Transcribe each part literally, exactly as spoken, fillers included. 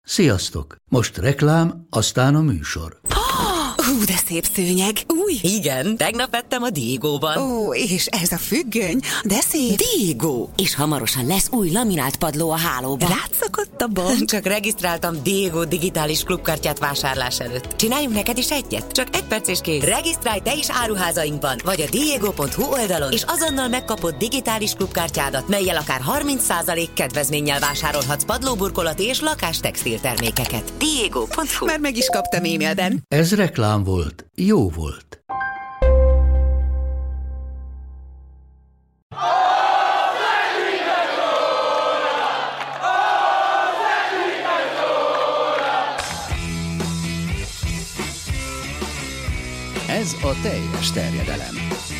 Sziasztok! Most reklám, aztán a műsor. Hú, de szép szőnyeg. Új? Igen, tegnap vettem a Diegóban. Ó, és ez a függöny, de szép. Diegó! És hamarosan lesz új laminált padló a hálóban. Rátszakadt a bank. Csak regisztráltam Diegó digitális klubkártyát vásárlás előtt. Csináljunk neked is egyet? Csak egy perc és kész. Regisztrálj te is áruházainkban, vagy a diegó pont hu oldalon, és azonnal megkapod digitális klubkártyádat, mellyel akár harminc százalék kedvezménnyel vásárolhatsz padlóburkolati és lakástextil termékeket. diegó pont hu. Már meg is kaptam e-mailben. Ez reklám volt, jó volt. Ez a teljes terjedelem.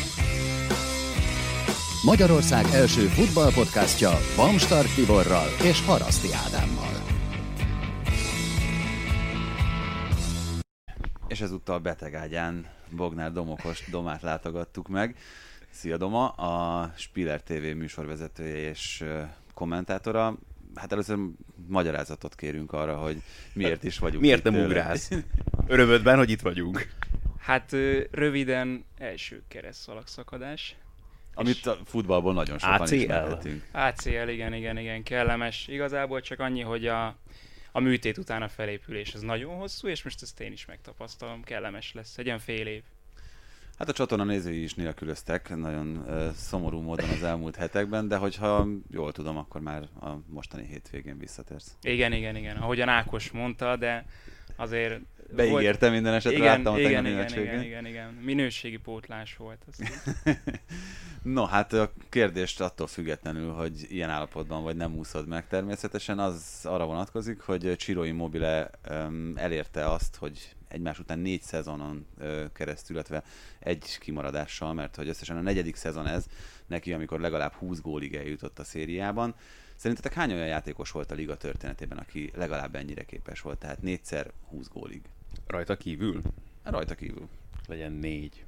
Magyarország első futballpodcastja Bamstart Tiborral és Haraszti Ádámmal. És ezúttal betegágyán Bognár Domokos Domát látogattuk meg. Szia Doma, a Spiller té vé műsorvezetője és kommentátora. Hát először magyarázatot kérünk arra, hogy miért is vagyunk. Miért nem ugrálsz? Örömödben, hogy itt vagyunk. Hát röviden első keresztszalagszakadás. Amit a futballból nagyon sokan á cé el. ismerhetünk. á cé el, igen, igen, igen, kellemes. Igazából csak annyi, hogy a, a műtét után a felépülés az nagyon hosszú, és most ezt én is megtapasztalom, kellemes lesz, egy olyan fél év. Hát a csatorna nézői is nélkülöztek nagyon uh, szomorú módon az elmúlt hetekben, de hogyha jól tudom, akkor már a mostani hétvégén visszatérsz. Igen, igen, igen, ahogyan Ákos mondta, de azért... Beígérte volt... minden esetre, igen, láttam a igen, tegnapi igen, meccségen. igen, igen, igen, minőségi pótlás volt. No, hát a kérdést attól függetlenül, hogy ilyen állapotban vagy nem úszod meg, természetesen az arra vonatkozik, hogy Ciro Immobile um, elérte azt, hogy egymás után négy szezonon uh, keresztül, illetve egy kimaradással, mert hogy összesen a negyedik szezon ez neki, amikor legalább húsz gólig eljutott a szériában. Szerintetek hány olyan játékos volt a liga történetében, aki legalább ennyire képes volt, tehát négyszer húsz gólig? Rajta kívül? Rajta kívül. Legyen négy.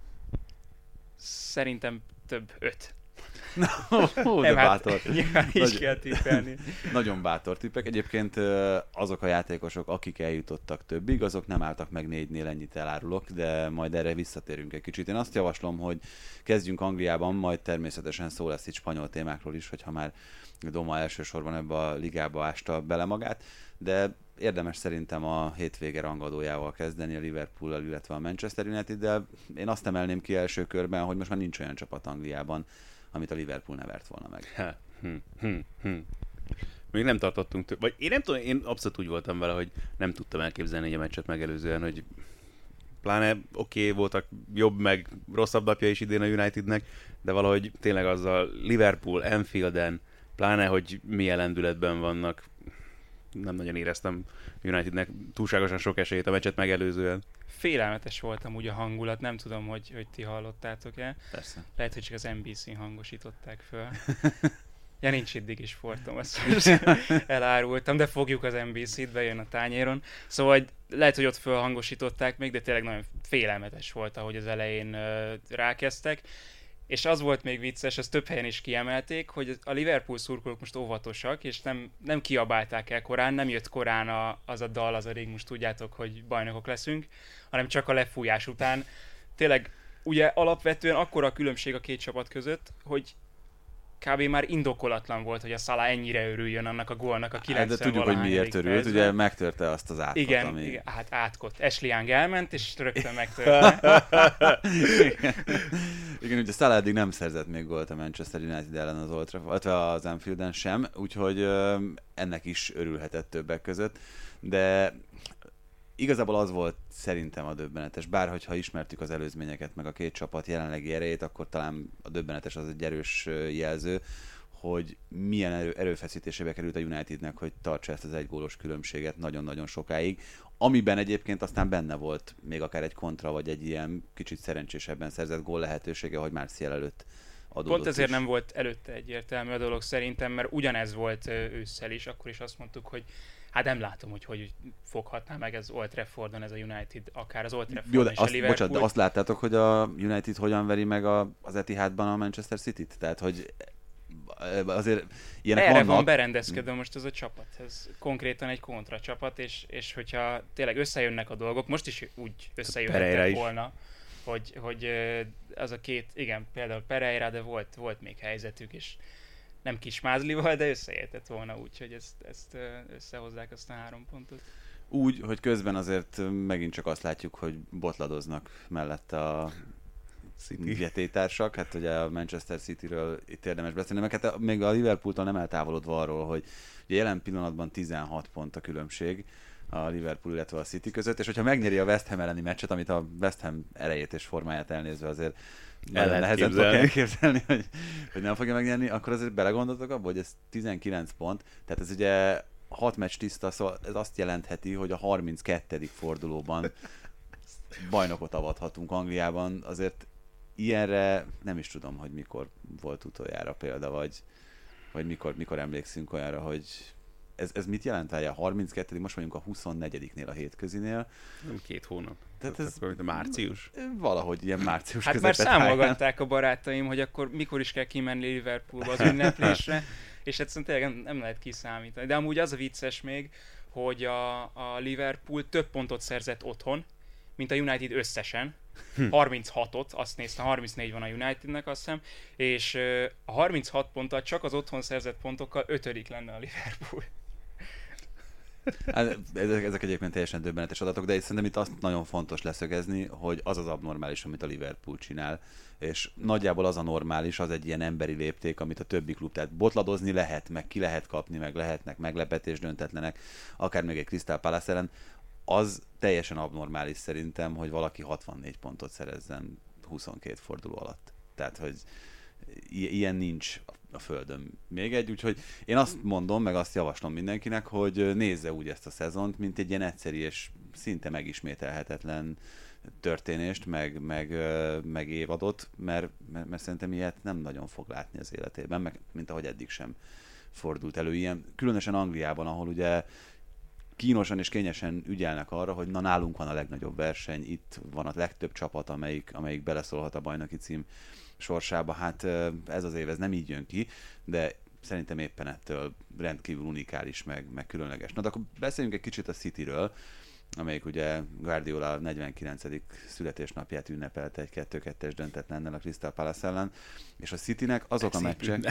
Szerintem több öt. Na, ó, de Nem, bátor. Hát, is Nagy, kell tippelni. Nagyon bátor tippek. Egyébként azok a játékosok, akik eljutottak többig, azok nem álltak meg négynél, ennyit elárulok, de majd erre visszatérünk egy kicsit. Én azt javaslom, hogy kezdjünk Angliában, majd természetesen szó lesz itt spanyol témákról is, hogyha már Doma elsősorban ebbe a ligába ásta bele magát, de érdemes szerintem a hétvége rangadójával kezdeni, a Liverpool-al, illetve a Manchester United-del. Én azt emelném ki első körben, hogy most már nincs olyan csapat Angliában, amit a Liverpool ne vert volna meg. Ha, hm, hm, hm. Még nem tartottunk több. Vagy én nem tudom, én abszolút úgy voltam vele, hogy nem tudtam elképzelni a meccset megelőzően, hogy pláne oké, okay, voltak jobb meg rosszabb napja is idén a Unitednek, de valahogy tényleg azzal Liverpool, Anfielden, pláne, hogy milyen lendületben vannak, nem nagyon éreztem Unitednek túlságosan sok esélyt a meccset megelőzően. Félelmetes voltam úgy a hangulat, nem tudom, hogy, hogy ti hallottátok-e. Persze. Lehet, hogy csak az en bé cén hangosították föl. Ja, nincs itt Digis Fortom, azt elárultam, de fogjuk az en bé cét, bejön a tányéron. Szóval lehet, hogy ott fölhangosították még, de tényleg nagyon félelmetes volt, ahogy az elején uh, rákezdtek. És az volt még vicces, ezt több helyen is kiemelték, hogy a Liverpool szurkolók most óvatosak, és nem, nem kiabálták el korán, nem jött korán a, az a dal, az a ring, most tudjátok, hogy bajnokok leszünk, hanem csak a lefújás után. Tényleg, ugye alapvetően akkora a különbség a két csapat között, hogy kb. Már indokolatlan volt, hogy a Salah ennyire örüljön annak a gólnak a kilencven. De tudjuk, hogy miért örült, ugye megtörte azt az átkot, igen, ami... Igen, hát átkot. Ashley Young elment, és rögtön megtörte. igen. igen, ugye Salah eddig nem szerzett még gólt a Manchester United ellen az Old Trafford, illetve az Anfielden sem, úgyhogy ö, ennek is örülhetett többek között, de igazából az volt szerintem a döbbenetes, bár hogyha ismertük az előzményeket, meg a két csapat jelenlegi erejét, akkor talán a döbbenetes az egy erős jelző, hogy milyen erő, erőfeszítésébe került a Unitednek, hogy tartsa ezt az egygólos különbséget nagyon-nagyon sokáig, amiben egyébként aztán benne volt még akár egy kontra, vagy egy ilyen kicsit szerencsésebben szerzett gól lehetősége, hogy Martial előtt adódott. Pont ezért is. nem volt előtte egyértelmű a dolog szerintem, mert ugyanez volt ősszel is, akkor is azt mondtuk, hogy hát nem látom, hogy hogy foghatná meg ez Old Traffordon ez a United, akár az Old Trafford Jó, de és azt, a Liverpool. bocsánat, de azt láttátok, hogy a United hogyan veri meg a, az Etihadban a Manchester Cityt? Tehát, hogy azért ilyenek Erre vannak. van berendezkedve most ez a csapat. Ez konkrétan egy kontra csapat, és, és hogyha tényleg összejönnek a dolgok, most is úgy összejöhettek volna, hogy, hogy az a két, igen, például Pereira, de volt, volt még helyzetük, és nem Kismázlival, de összeértett volna úgy, hogy ezt, ezt összehozzák azt a három pontot. Úgy, hogy közben azért megint csak azt látjuk, hogy botladoznak mellette a társak, hát ugye a Manchester Cityről itt érdemes beszélni, meg hát még a Liverpooltól nem eltávolodva arról, hogy ugye jelen pillanatban tizenhat pont a különbség a Liverpool, illetve a City között, és hogyha megnyeri a West Ham elleni meccset, amit a West Ham erejét és formáját elnézve azért nagyon nehezen tudok elképzelni, hogy, hogy nem fogja megnyerni, akkor azért belegondoltok abba, hogy ez tizenkilenc pont, tehát ez ugye hat meccs tiszta, szóval ez azt jelentheti, hogy a harminckettedik fordulóban bajnokot avathatunk Angliában, azért ilyenre nem is tudom, hogy mikor volt utoljára példa, vagy, vagy mikor, mikor emlékszünk olyanra, hogy ez, ez mit jelent? A harminckettedik most vagyunk a huszonnegyediknél a hétközinél. Nem két hónap. Tehát ez március? Valahogy ilyen március hát már számolgatták a barátaim, hogy akkor mikor is kell kimenni Liverpoolba az ünneplésre, és egyszerűen tényleg nem, nem lehet kiszámítani. De amúgy az a vicces még, hogy a, a Liverpool több pontot szerzett otthon, mint a United összesen. harminchatot, azt néztem, harmincnégy van a Unitednek, azt hiszem, és a harminchat ponttal csak az otthon szerzett pontokkal ötödik lenne a Liverpool. Hát, ezek, ezek egyébként teljesen döbbenetes adatok, de szerintem itt azt nagyon fontos leszögezni, hogy az az abnormális, amit a Liverpool csinál, és nagyjából az a normális, az egy ilyen emberi lépték, amit a többi klub, tehát botladozni lehet, meg ki lehet kapni, meg lehetnek meglepetés döntetlenek, akár még egy Crystal Palace ellen, az teljesen abnormális szerintem, hogy valaki hatvannégy pontot szerezzen huszonkét forduló alatt. Tehát, hogy i- ilyen nincs a földön még egy, úgyhogy én azt mondom, meg azt javaslom mindenkinek, hogy nézze úgy ezt a szezont, mint egy ilyen egyszerű és szinte megismételhetetlen történést, meg, meg, meg évadot, mert, mert, mert szerintem ilyet nem nagyon fog látni az életében, meg mint ahogy eddig sem fordult elő ilyen. Különösen Angliában, ahol ugye kínosan és kényesen ügyelnek arra, hogy na nálunk van a legnagyobb verseny, itt van a legtöbb csapat, amelyik, amelyik beleszólhat a bajnoki cím sorsába. Hát ez az év, ez nem így jön ki, de szerintem éppen ettől rendkívül unikális, meg, meg különleges. Na de akkor beszéljünk egy kicsit a Cityről, amelyik ugye Guardiola negyvenkilencedik születésnapját ünnepelte egy kettő kettes döntetlennel a Crystal Palace ellen, és a Citynek azok a meccsek,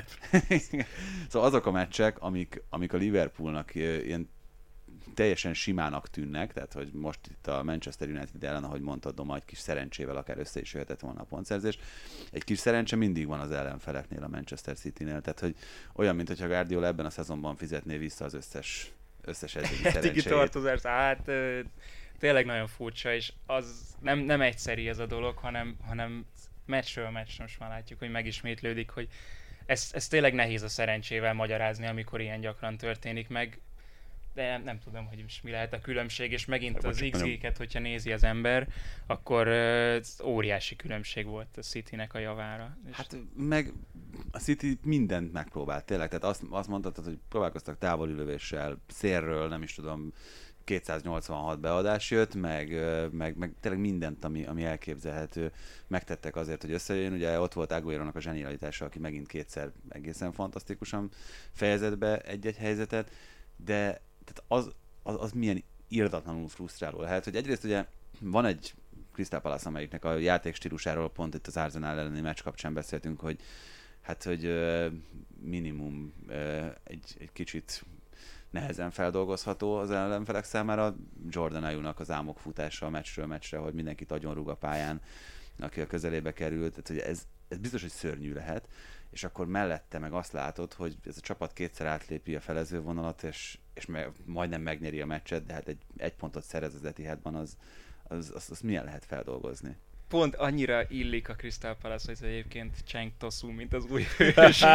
szóval azok a meccsek, amik, amik a Liverpoolnak ilyen teljesen simának tűnnek, tehát hogy most itt a Manchester United ellen, ahogy mondtad, Doma, egy kis szerencsével akár össze is jöhetett volna a pontszerzés. Egy kis szerencse mindig van az ellenfeleknél a Manchester Citynél, tehát hogy olyan, mint hogyha Guardiola ebben a szezonban fizetné vissza az összes, összes eddigi szerencséjét. tartozás, hát tényleg nagyon furcsa, és az nem, nem egyszerű ez a dolog, hanem, hanem meccsről meccs most már látjuk, hogy megismétlődik, hogy ez, ez tényleg nehéz a szerencsével magyarázni, amikor ilyen gyakran történik meg. De nem, nem tudom, hogy is mi lehet a különbség, és megint az iksz gé-ket, hogyha nézi az ember, akkor uh, óriási különbség volt a Citynek a javára. Hát meg a City mindent megpróbált, tényleg, tehát azt, azt mondtad, hogy próbálkoztak távoli lövéssel, szélről, nem is tudom, kétszáznyolcvanhat beadás jött, meg, meg, meg tényleg mindent, ami, ami elképzelhető, megtettek azért, hogy összejön. Ugye ott volt Aguero-nak a zsenialitása, aki megint kétszer egészen fantasztikusan fejezett be egy-egy helyzetet, de tehát az, az, az milyen irdatlanul frusztráló lehet, hogy egyrészt ugye van egy Crystal Palace, amelyiknek a játék stílusáról pont itt az Arsenal elleni meccs kapcsán beszéltünk, hogy hát, hogy uh, minimum uh, egy, egy kicsit nehezen feldolgozható az ellenfelek számára. Jordan Ayew-nak az álmok futása a meccsről meccsre, hogy mindenkit agyonrúg a pályán, aki a közelébe került, tehát hogy ez, ez biztos, hogy szörnyű lehet, és akkor mellette meg azt látod, hogy ez a csapat kétszer átlépi a felezővonalat, és, és me, majdnem megnyeri a meccset, de hát egy, egy pontot szerez az Etihadban, az, az, az, az milyen lehet feldolgozni? Pont annyira illik a Crystal Palace, hogy egyébként Cenk Tosun, mint az új hős.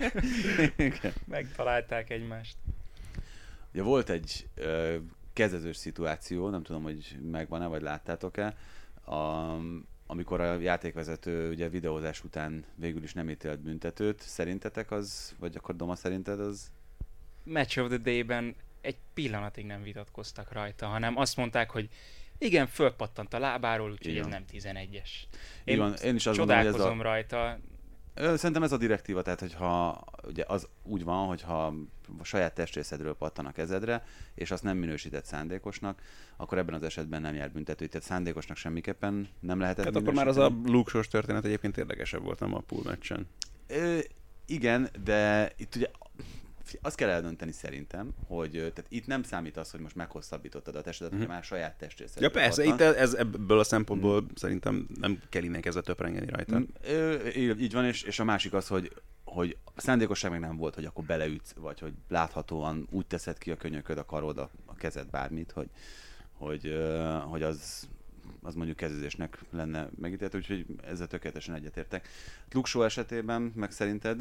Megtalálták egymást. Ugye volt egy ö, kezezős szituáció, nem tudom, hogy megvan-e, vagy láttátok-e, a, amikor a játékvezető ugye videózás után végül is nem ítélt büntetőt. Szerintetek az, vagy akkor Doma szerinted az? Match of the Day-ben egy pillanatig nem vitatkoztak rajta, hanem azt mondták, hogy igen, fölpattant a lábáról, úgyhogy ez nem tizenegyes. Én, Igen, én is azt csodálkozom mondom, hogy ez a... rajta. Ö, Szerintem ez a direktíva, tehát hogyha ugye az úgy van, hogyha a saját testrészedről pattan a kezedre, és azt nem minősített szándékosnak, akkor ebben az esetben nem jár büntető. Tehát szándékosnak semmiképpen nem lehetett Hát akkor már az a Luke-sos történet egyébként érdekesebb volt, nem a pool meccsen. Ö, igen, de itt ugye azt kell eldönteni szerintem, hogy tehát itt nem számít az, hogy most meghosszabbítottad a testedet, mm-hmm. hogy már saját testrészedről Ja persze, pattan. itt ez, ebből a szempontból mm. szerintem nem kell innen kezdve töprengeni rajta. Mm, ö, így van, és, és a másik az, hogy hogy a szándékosság meg nem volt, hogy akkor beleütsz, vagy hogy láthatóan úgy teszed ki a könyököd, a karod, a, a kezed, bármit, hogy, hogy, ö, hogy az, az mondjuk kezezésnek lenne megítélhető, úgyhogy ezzel tökéletesen egyetértek. Luke Shaw esetében meg szerinted?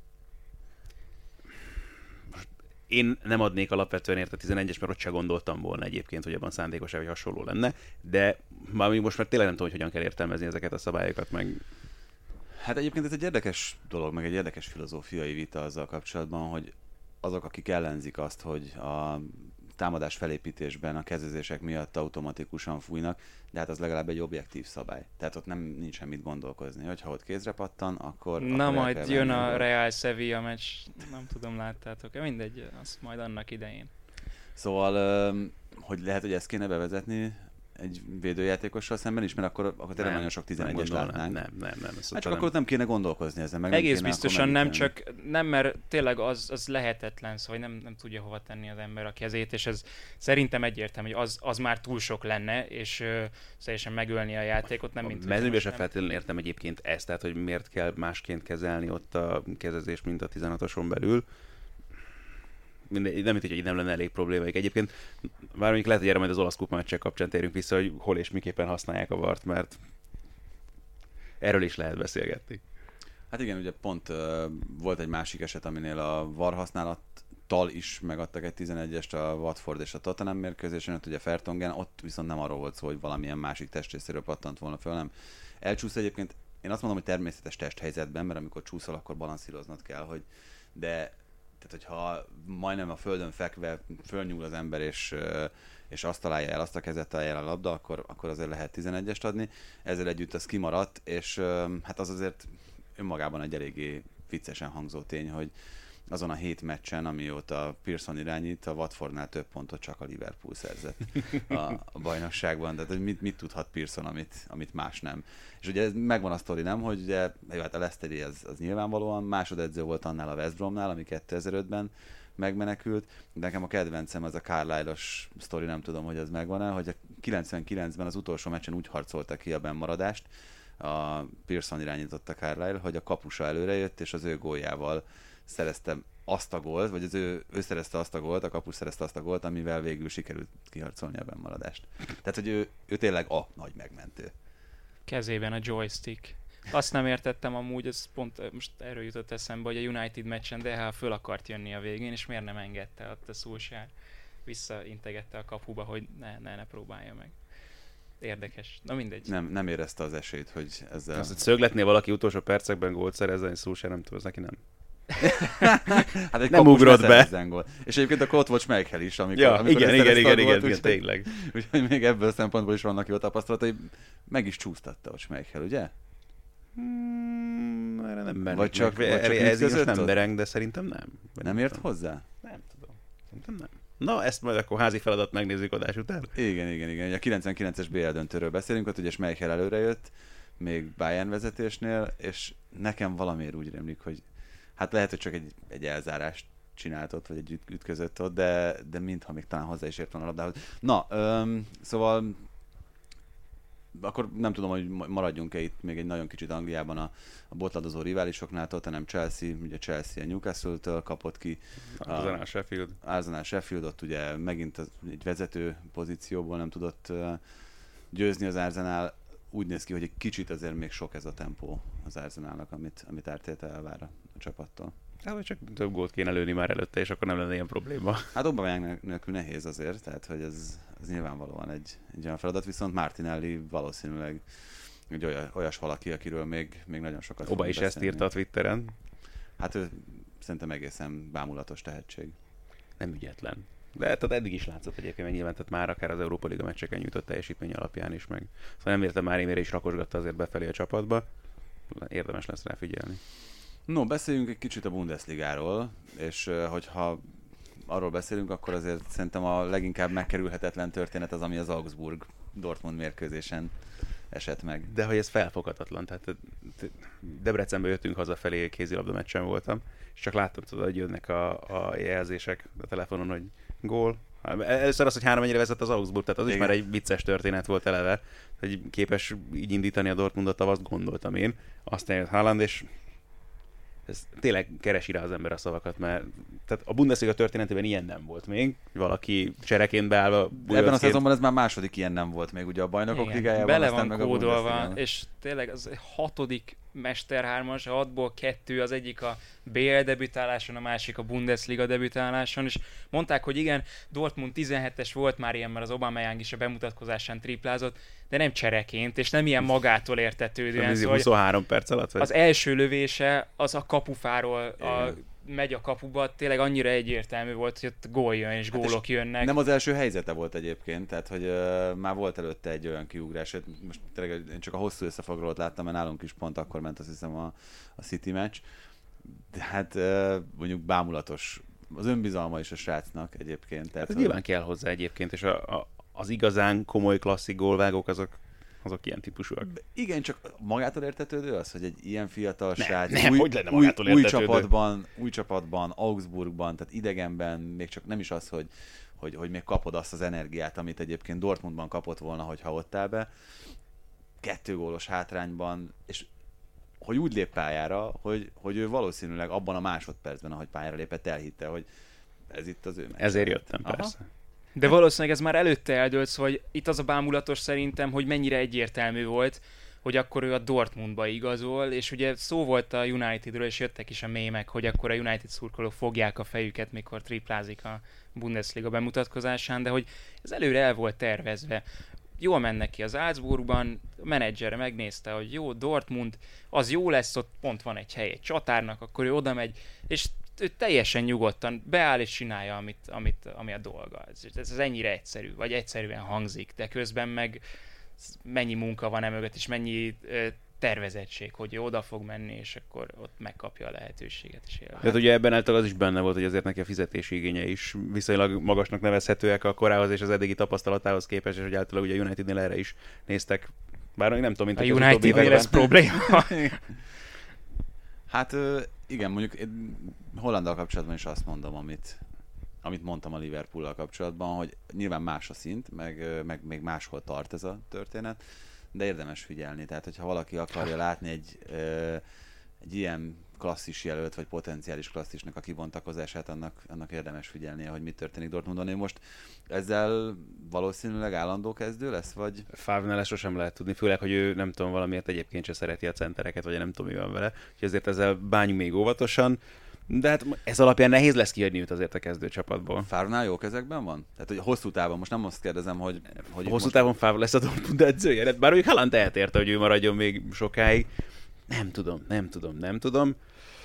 Én nem adnék alapvetően érte tizenegyes, mert ott se gondoltam volna egyébként, hogy abban szándékosság vagy hasonló lenne, de már még most már tényleg nem tudom, hogy hogyan kell értelmezni ezeket a szabályokat, meg... Hát egyébként ez egy érdekes dolog, meg egy érdekes filozófiai vita azzal kapcsolatban, hogy azok, akik ellenzik azt, hogy a támadás felépítésben a kezezések miatt automatikusan fújnak, de hát az legalább egy objektív szabály. Tehát ott nem nincs semmit gondolkozni, hogyha ott kézre pattan, akkor... Na akkor majd jön a Real Sevilla meccs, nem tudom, láttátok-e, mindegy, azt majd annak idején. Szóval, hogy lehet, hogy ezt kéne bevezetni egy védőjátékossal szemben is, mert akkor, akkor tényleg nagyon sok tizenegyes látnánk. Nem, nem, nem. Hát csak akkor nem kéne gondolkozni ezen. Meg egész nem biztosan nem, csak nem, mert tényleg az, az lehetetlen, szóval nem, nem tudja hova tenni az ember a kezét, és ez szerintem egyértelmű, hogy az, az már túl sok lenne, és uh, teljesen megölni a játékot, nem mint... Mezőnyben sem feltétlenül értem egyébként ezt, tehát hogy miért kell másként kezelni ott a kezezés, mint a tizenhatoson belül. Minden, nem mint, hogy nem lenne elég problémáik. Egyébként már mondjuk lehet, hogy erre majd az olasz kupa meccsek kapcsán térünk vissza, hogy hol és miképpen használják a vart, mert erről is lehet beszélgetni. Hát igen, ugye pont uh, volt egy másik eset, aminél a var használattal is megadtak egy tizenegyest a Watford és a Tottenham mérkőzésen, ott ugye Fertongen, ott viszont nem arról volt szó, hogy valamilyen másik testrészéről pattant volna föl, nem. Elcsúsz egyébként, én azt mondom, hogy természetes testhelyzetben, mert amikor csúszol, akkor balanszíroznod kell, hogy de tehát, hogyha majdnem a földön fekve fölnyúl az ember, és, és azt találja el, azt a kezet találja el a labda, akkor, akkor azért lehet tizenegyest adni. Ezzel együtt az kimaradt, és hát az azért önmagában egy eléggé viccesen hangzó tény, hogy azon a hét meccsen, amióta Pearson irányít, a Watfordnál több pontot csak a Liverpool szerzett a, a bajnokságban. Tehát, hogy mit, mit tudhat Pearson, amit, amit más nem. És ugye ez megvan a sztori, nem, hogy ugye, hát a Leicesteri az, az nyilvánvalóan másodedző volt annál a West Bromnál, ami kétezer-ötben megmenekült, de nekem a kedvencem az a Carlisle-os sztori, nem tudom, hogy ez megvan-e, hogy a kilencvenkilencben az utolsó meccsen úgy harcolta ki a bennmaradást, a Pearson irányította Carlisle, hogy a kapusa előrejött, és az ő góljával szerezte azt a gólt, vagy az ő, ő szerezte azt a gólt, a kapus szerezte azt a gólt, amivel végül sikerült kiharcolni a bennmaradást. Tehát, hogy ő, ő tényleg a nagy megmentő. Kezében a joystick. Azt nem értettem amúgy, ez pont most erről jutott eszembe, hogy a United meccsen dé há föl akart jönni a végén, és miért nem engedte ott a Solskjaer. Visszaintegette a kapuba, hogy ne, ne, ne próbálja meg. Érdekes. Na mindegy. Nem, nem érezte az esélyt, hogy ezzel... Az, hogy szögletnél valaki utolsó percekben gólt szerezzen, és Solskjaer nem tud, az neki nem. Hát egy nem ugrott be. Gól. És egyébként akkor ott volt Schmeichel is, amikor, ja, amikor igen, igen, igen, gólt, igen, úgy, tényleg. Úgyhogy még ebből a szempontból is vannak jó tapasztalatai. Meg is csúsztatta a Schmeichel, ugye? Hmm, erre nem bereng. Vagy csak, vagy csak ez így nem ott? bereng, de szerintem nem. Nem, nem ért hozzá? Nem tudom. Szerintem nem. Na, ezt majd akkor házi feladat megnézzük adás után. Igen, igen, igen. A kilencvenkilences bé el döntőről beszélünk, ott ugye Schmeichel előre jött, még Bayern vezetésnél, és nekem valamiért úgy rémlik, hogy hát lehet, hogy csak egy, egy elzárást csinált ott, vagy egy üt- ütközött ott, de, de mintha még talán hozzá is ért volna a labdához. Na, öm, szóval akkor nem tudom, hogy maradjunk-e itt még egy nagyon kicsit Angliában a, a botladozó riválisoknál, Tottenham Chelsea, ugye Chelsea a Newcastle-től kapott ki. Arsenal Sheffield. Arsenal Sheffield, ott ugye megint az, egy vezető pozícióból nem tudott uh, győzni az Arsenal. Úgy néz ki, hogy egy kicsit azért még sok ez a tempó az Arsenalnak, amit, amit Arteta elvár a csapattól. Hát, vagy csak több gólt kéne lőni már előtte, és akkor nem lenne ilyen probléma. Hát Aubameyang nélkül nehéz azért, tehát hogy ez, ez nyilvánvalóan egy, egy olyan feladat, viszont Martinelli valószínűleg egy olyan, olyas valaki, akiről még, még nagyon sokat Oba is beszélni. ezt írta a Twitteren. Hát ő szerintem egészen bámulatos tehetség. Nem ügyetlen. De tehát eddig is látszott egyébként, mert nyilván tehát már akár az Európa Liga meccseken nyújtott teljesítmény alapján is meg. Szóval nem értem már, én is rakosgatta azért befelé a csapatba. érdemes lesz rá figyelni. No, beszéljünk egy kicsit a Bundesligáról, és hogyha arról beszélünk, akkor azért szerintem a leginkább megkerülhetetlen történet az, ami az Augsburg-Dortmund mérkőzésen esett meg. De hogy ez felfoghatatlan, tehát Debrecenbe jöttünk hazafelé, kézilabda meccsen voltam, és csak láttam, tudod, hogy jönnek a, a jelzések a telefonon, hogy gól. Először az, hogy három egyre vezet az Augsburg, tehát az Igen. is már egy vicces történet volt eleve, hogy képes így indítani a Dortmundot, azt gondoltam én. Aztán jött Haaland, és ez tényleg keresi rá az ember a szavakat, mert tehát a Bundesliga történetében ilyen nem volt még. Valaki csereként beállva... Ebben a szezonban ez már második ilyen nem volt még, ugye a Bajnokok Ligájában. Bele van kódolva, és tényleg az hatodik mesterhármas, a hatból kettő, az egyik a bé el debütáláson, a másik a Bundesliga debütáláson, és mondták, hogy igen, Dortmund tizenhetes volt már ilyen, mert az Aubameyang is a bemutatkozásán triplázott, de nem csereként, és nem ilyen magától értetődően. Szóval huszonhárom perc alatt? Vagy? Az első lövése, az a kapufáról a, megy a kapuba, tényleg annyira egyértelmű volt, hogy ott gól jön, és gólok hát és jönnek. Nem az első helyzete volt egyébként, tehát hogy uh, már volt előtte egy olyan kiugrás, most tényleg én csak a hosszú összefoglalót láttam, mert nálunk is pont akkor ment, azt hiszem, a, a City meccs. De hát uh, mondjuk bámulatos, az önbizalma is a srácnak egyébként. Tehát, hát nyilván kell hozzá egyébként, és a, a, az igazán komoly klasszik gólvágók azok azok ilyen típusúak. Igen, csak magától értetődő az, hogy egy ilyen fiatal nem, srác nem, új, hogy lenne új, új, csapatban, új csapatban, Augsburgban, tehát idegenben, még csak nem is az, hogy, hogy, hogy még kapod azt az energiát, amit egyébként Dortmundban kapott volna, hogyha ott áll be. Kettő gólos hátrányban, és hogy úgy lép pályára, hogy, hogy ő valószínűleg abban a másodpercben, ahogy pályára lépett, elhitte, hogy ez itt az ő meccs. Ezért jöttem, Aha. persze. De valószínűleg ez már előtte eldőlt, szóval itt az a bámulatos szerintem, hogy mennyire egyértelmű volt, hogy akkor ő a Dortmundba igazol, és ugye szó volt a Unitedről, és jöttek is a mémek, hogy akkor a United szurkolók fogják a fejüket, mikor triplázik a Bundesliga bemutatkozásán, de hogy ez előre el volt tervezve. Jól mennek ki az Salzburgban, a menedzsere megnézte, hogy jó, Dortmund, az jó lesz, ott pont van egy hely egy csatárnak, akkor ő oda megy, és ő teljesen nyugodtan beáll és csinálja, amit, amit, ami a dolga. Ez, ez ennyire egyszerű, vagy egyszerűen hangzik, de közben meg mennyi munka van emögött, és mennyi ö, tervezettség, hogy ő oda fog menni, és akkor ott megkapja a lehetőséget is élve. Tehát ugye ebben által az is benne volt, hogy azért neki a fizetési igénye is viszonylag magasnak nevezhetőek a korához és az eddigi tapasztalatához képest, és hogy általában ugye a Unitednél erre is néztek. Bár nem tudom, mint a Unitednél ez probléma. Hát igen, mondjuk én Hollanddal kapcsolatban is azt mondom, amit, amit mondtam a Liverpoollal kapcsolatban, hogy nyilván más a szint, meg, meg még máshol tart ez a történet, de érdemes figyelni. Tehát, hogyha valaki akarja látni egy, egy ilyen klasszis jelölt, vagy potenciális klasszisnak a kibontakozását, annak, annak érdemes figyelnie, hogy mi történik Dortmundon. Én most ezzel valószínűleg állandó kezdő lesz, vagy? Favre-nál ezt sosem lehet tudni, főleg, hogy ő nem tudom, valamiért egyébként sem szereti a centereket, vagy nem tudom, mi van vele. Úgyhogy ezért ezzel bánjunk még óvatosan. De hát ez alapján nehéz lesz kiadni őt azért a kezdőcsapatból. Favre-nál jó kezekben van? Tehát, hogy hosszú távon, most nem azt kérdezem, hogy... hogy hosszú most... távon Favre lesz a Dortmund edzője? Bár úgy Haaland eltérte, hogy ő maradjon még sokáig. Nem tudom, nem tudom, nem tudom.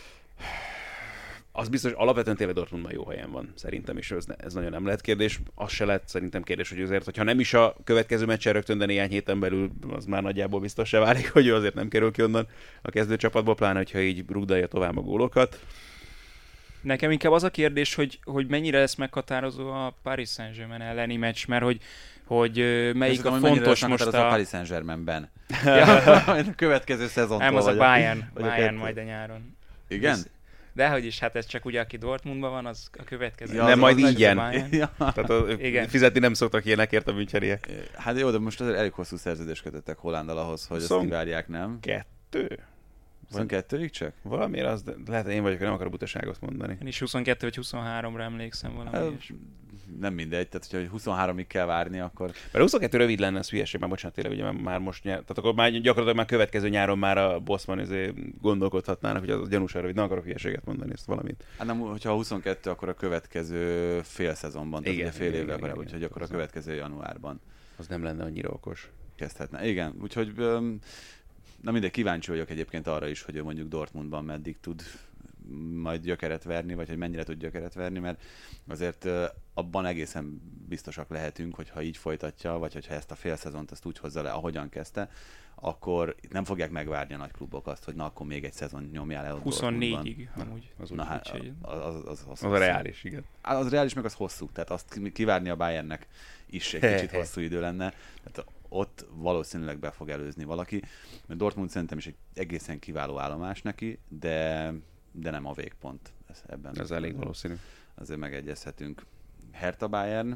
Az biztos, alapvetően tényleg Dortmundban jó helyen van, szerintem is, ez, ez nagyon nem lehet kérdés. Az se lehet szerintem kérdés, hogy azért, hogyha nem is a következő meccsen rögtön, de néhány héten belül, az már nagyjából biztos se válik, hogy ő azért nem kerül ki onnan a kezdőcsapatból, pláne, hogyha így rugdalja tovább a gólokat. Nekem inkább az a kérdés, hogy, hogy mennyire lesz meghatározó a Paris Saint-Germain elleni meccs, mert hogy, hogy melyik a fontos most a... a Paris Saint-Germainben. Ja. A következő szezontól. Nem, az a Bayern, Bayern majd a nyáron. Igen? Ez, dehogy is, hát ez csak ugye, aki Dortmundban van, az a következő. Ja, nem, majd ingyen. Ja. Tehát a, fizetni nem szoktak ilyenekért a müncheniek. Hát jó, de most azért elég hosszú szerződést kötöttek Hollanddal ahhoz, hogy ezt kivárják, nem? Kettő? huszonkettőig csak? Valamiért az, de lehet, én vagyok, nem akarok butaságot mondani. Én is huszonkettő vagy huszonháromra emlékszem valami hát, is. Nem mindegy, tehát hogyha huszonháromig kell várni, akkor... Mert huszonkettő rövid lenne, ez hülyeség, már bocsánat, tényleg ugye már most nyár, tehát akkor már gyakorlatilag már következő nyáron már a Bosman azért gondolkodhatnának, hogy az gyanúsan rövid, nem akarok hülyeséget mondani, ezt valamit. Hát nem, hogyha huszonkettő, akkor a következő fél szezonban, tehát igen, ugye fél évvel korábban, úgyhogy akkor a következő januárban. Az nem lenne annyira okos. Kezdhetne, igen, úgyhogy... Na mindegy, kíváncsi vagyok egyébként arra is, hogy ő mondjuk Dortmundban meddig tud majd gyökeret verni, vagy hogy mennyire tud gyökeret verni, mert azért abban egészen biztosak lehetünk, hogy ha így folytatja, vagy hogyha ezt a fél szezont ezt úgy hozza le, ahogyan kezdte, akkor nem fogják megvárni a nagy klubok azt, hogy na akkor még egy szezon nyomjál el. huszonnégyig amúgy. Az, na, hát, az, az, az, az, az, az a reális, igen. Az reális, meg az hosszú, tehát azt kivárni a Bayernnek is egy kicsit hosszú idő lenne. Tehát ott valószínűleg be fog előzni valaki. Mert Dortmund szerintem is egy egészen kiváló állomás neki, de, de nem a végpont. Ez, ebben Ez elég valószínű. Azért megegyezhetünk. Hertha Bayern.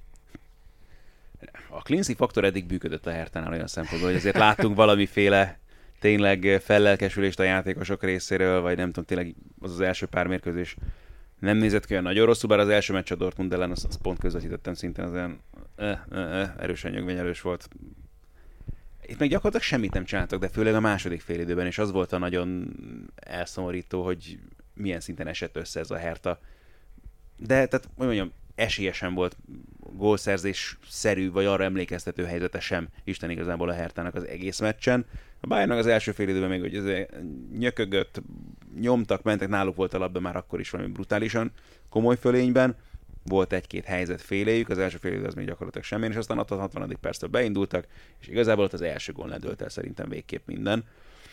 A Cleansy faktor eddig működött a Hertánál olyan szempontból, hogy azért láttunk valamiféle tényleg fellelkesülést a játékosok részéről, vagy nem tudom, tényleg az az első pár mérkőzés nem nézett ki olyan nagyon rosszul, bár az első meccs a Dortmund ellen, azt, azt pont közvetítettem szintén, az olyan eh, eh, eh, erősen nyögvényelős volt. Itt meg gyakorlatilag semmit nem csináltak, de főleg a második fél időben, és az volt a nagyon elszomorító, hogy milyen szinten esett össze ez a Hertha. De, tehát, hogy mondjam, esélyesen volt gólszerzés-szerű, vagy arra emlékeztető helyzete sem Isten igazából a Hertának az egész meccsen. A Bayernnak az első fél időben még hogy ez nyökögött, nyomtak, mentek, náluk volt a labda már akkor is valami brutálisan komoly fölényben. Volt egy-két helyzet féléjük, az első fél idő az még gyakorlatilag semmi, és aztán a hatvanadik perctől beindultak, és igazából ott az első gólnál dőlt el szerintem végképp minden.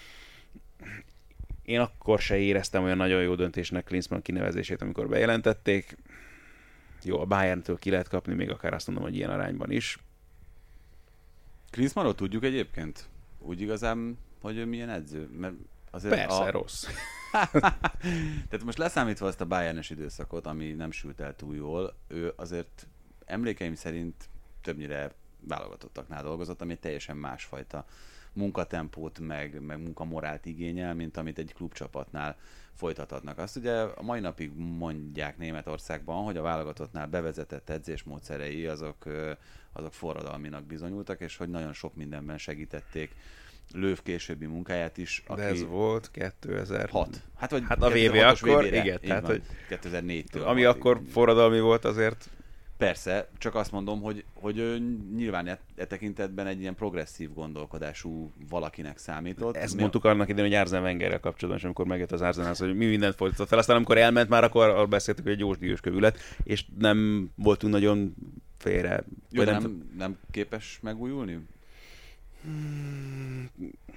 Én akkor se éreztem olyan nagyon jó döntésnek Klinsmann kinevezését, amikor bejelentették. Jó, a Bayerntől ki lehet kapni, még akár azt mondom, hogy ilyen arányban is. Klinsmannról tudjuk egyébként? Úgy igazán, hogy ő milyen edző? Mert azért Persze, a... rossz. Tehát most leszámítva azt a Bayernes időszakot, ami nem sült el túl jól, ő azért emlékeim szerint többnyire válogatottaknál dolgozott, ami egy teljesen másfajta munkatempót, meg, meg munkamorált igényel, mint amit egy klubcsapatnál folytathatnak. Azt ugye a mai napig mondják Németországban, hogy a válogatottnál bevezetett edzésmódszerei azok, azok forradalminak bizonyultak, és hogy nagyon sok mindenben segítették Löw későbbi munkáját is. Aki... De ez volt kétezer-hat. Hát, vagy hát a vé bé akkor, igen. Tehát, hogy kétezer-négytől. Ami akkor forradalmi volt azért. Persze, csak azt mondom, hogy, hogy nyilván e, e tekintetben egy ilyen progresszív gondolkodású valakinek számított. Ezt mi mondtuk annak idején, hogy Arsene Wengerrel kapcsolatban, és amikor megjött az Arsenal, hogy mi mindent folytatott fel. Aztán amikor elment már, akkor arról beszéltük, hogy egy jósdíjos kövület, és nem voltunk nagyon félre. Jó, nem, nem, nem képes megújulni? Hmm.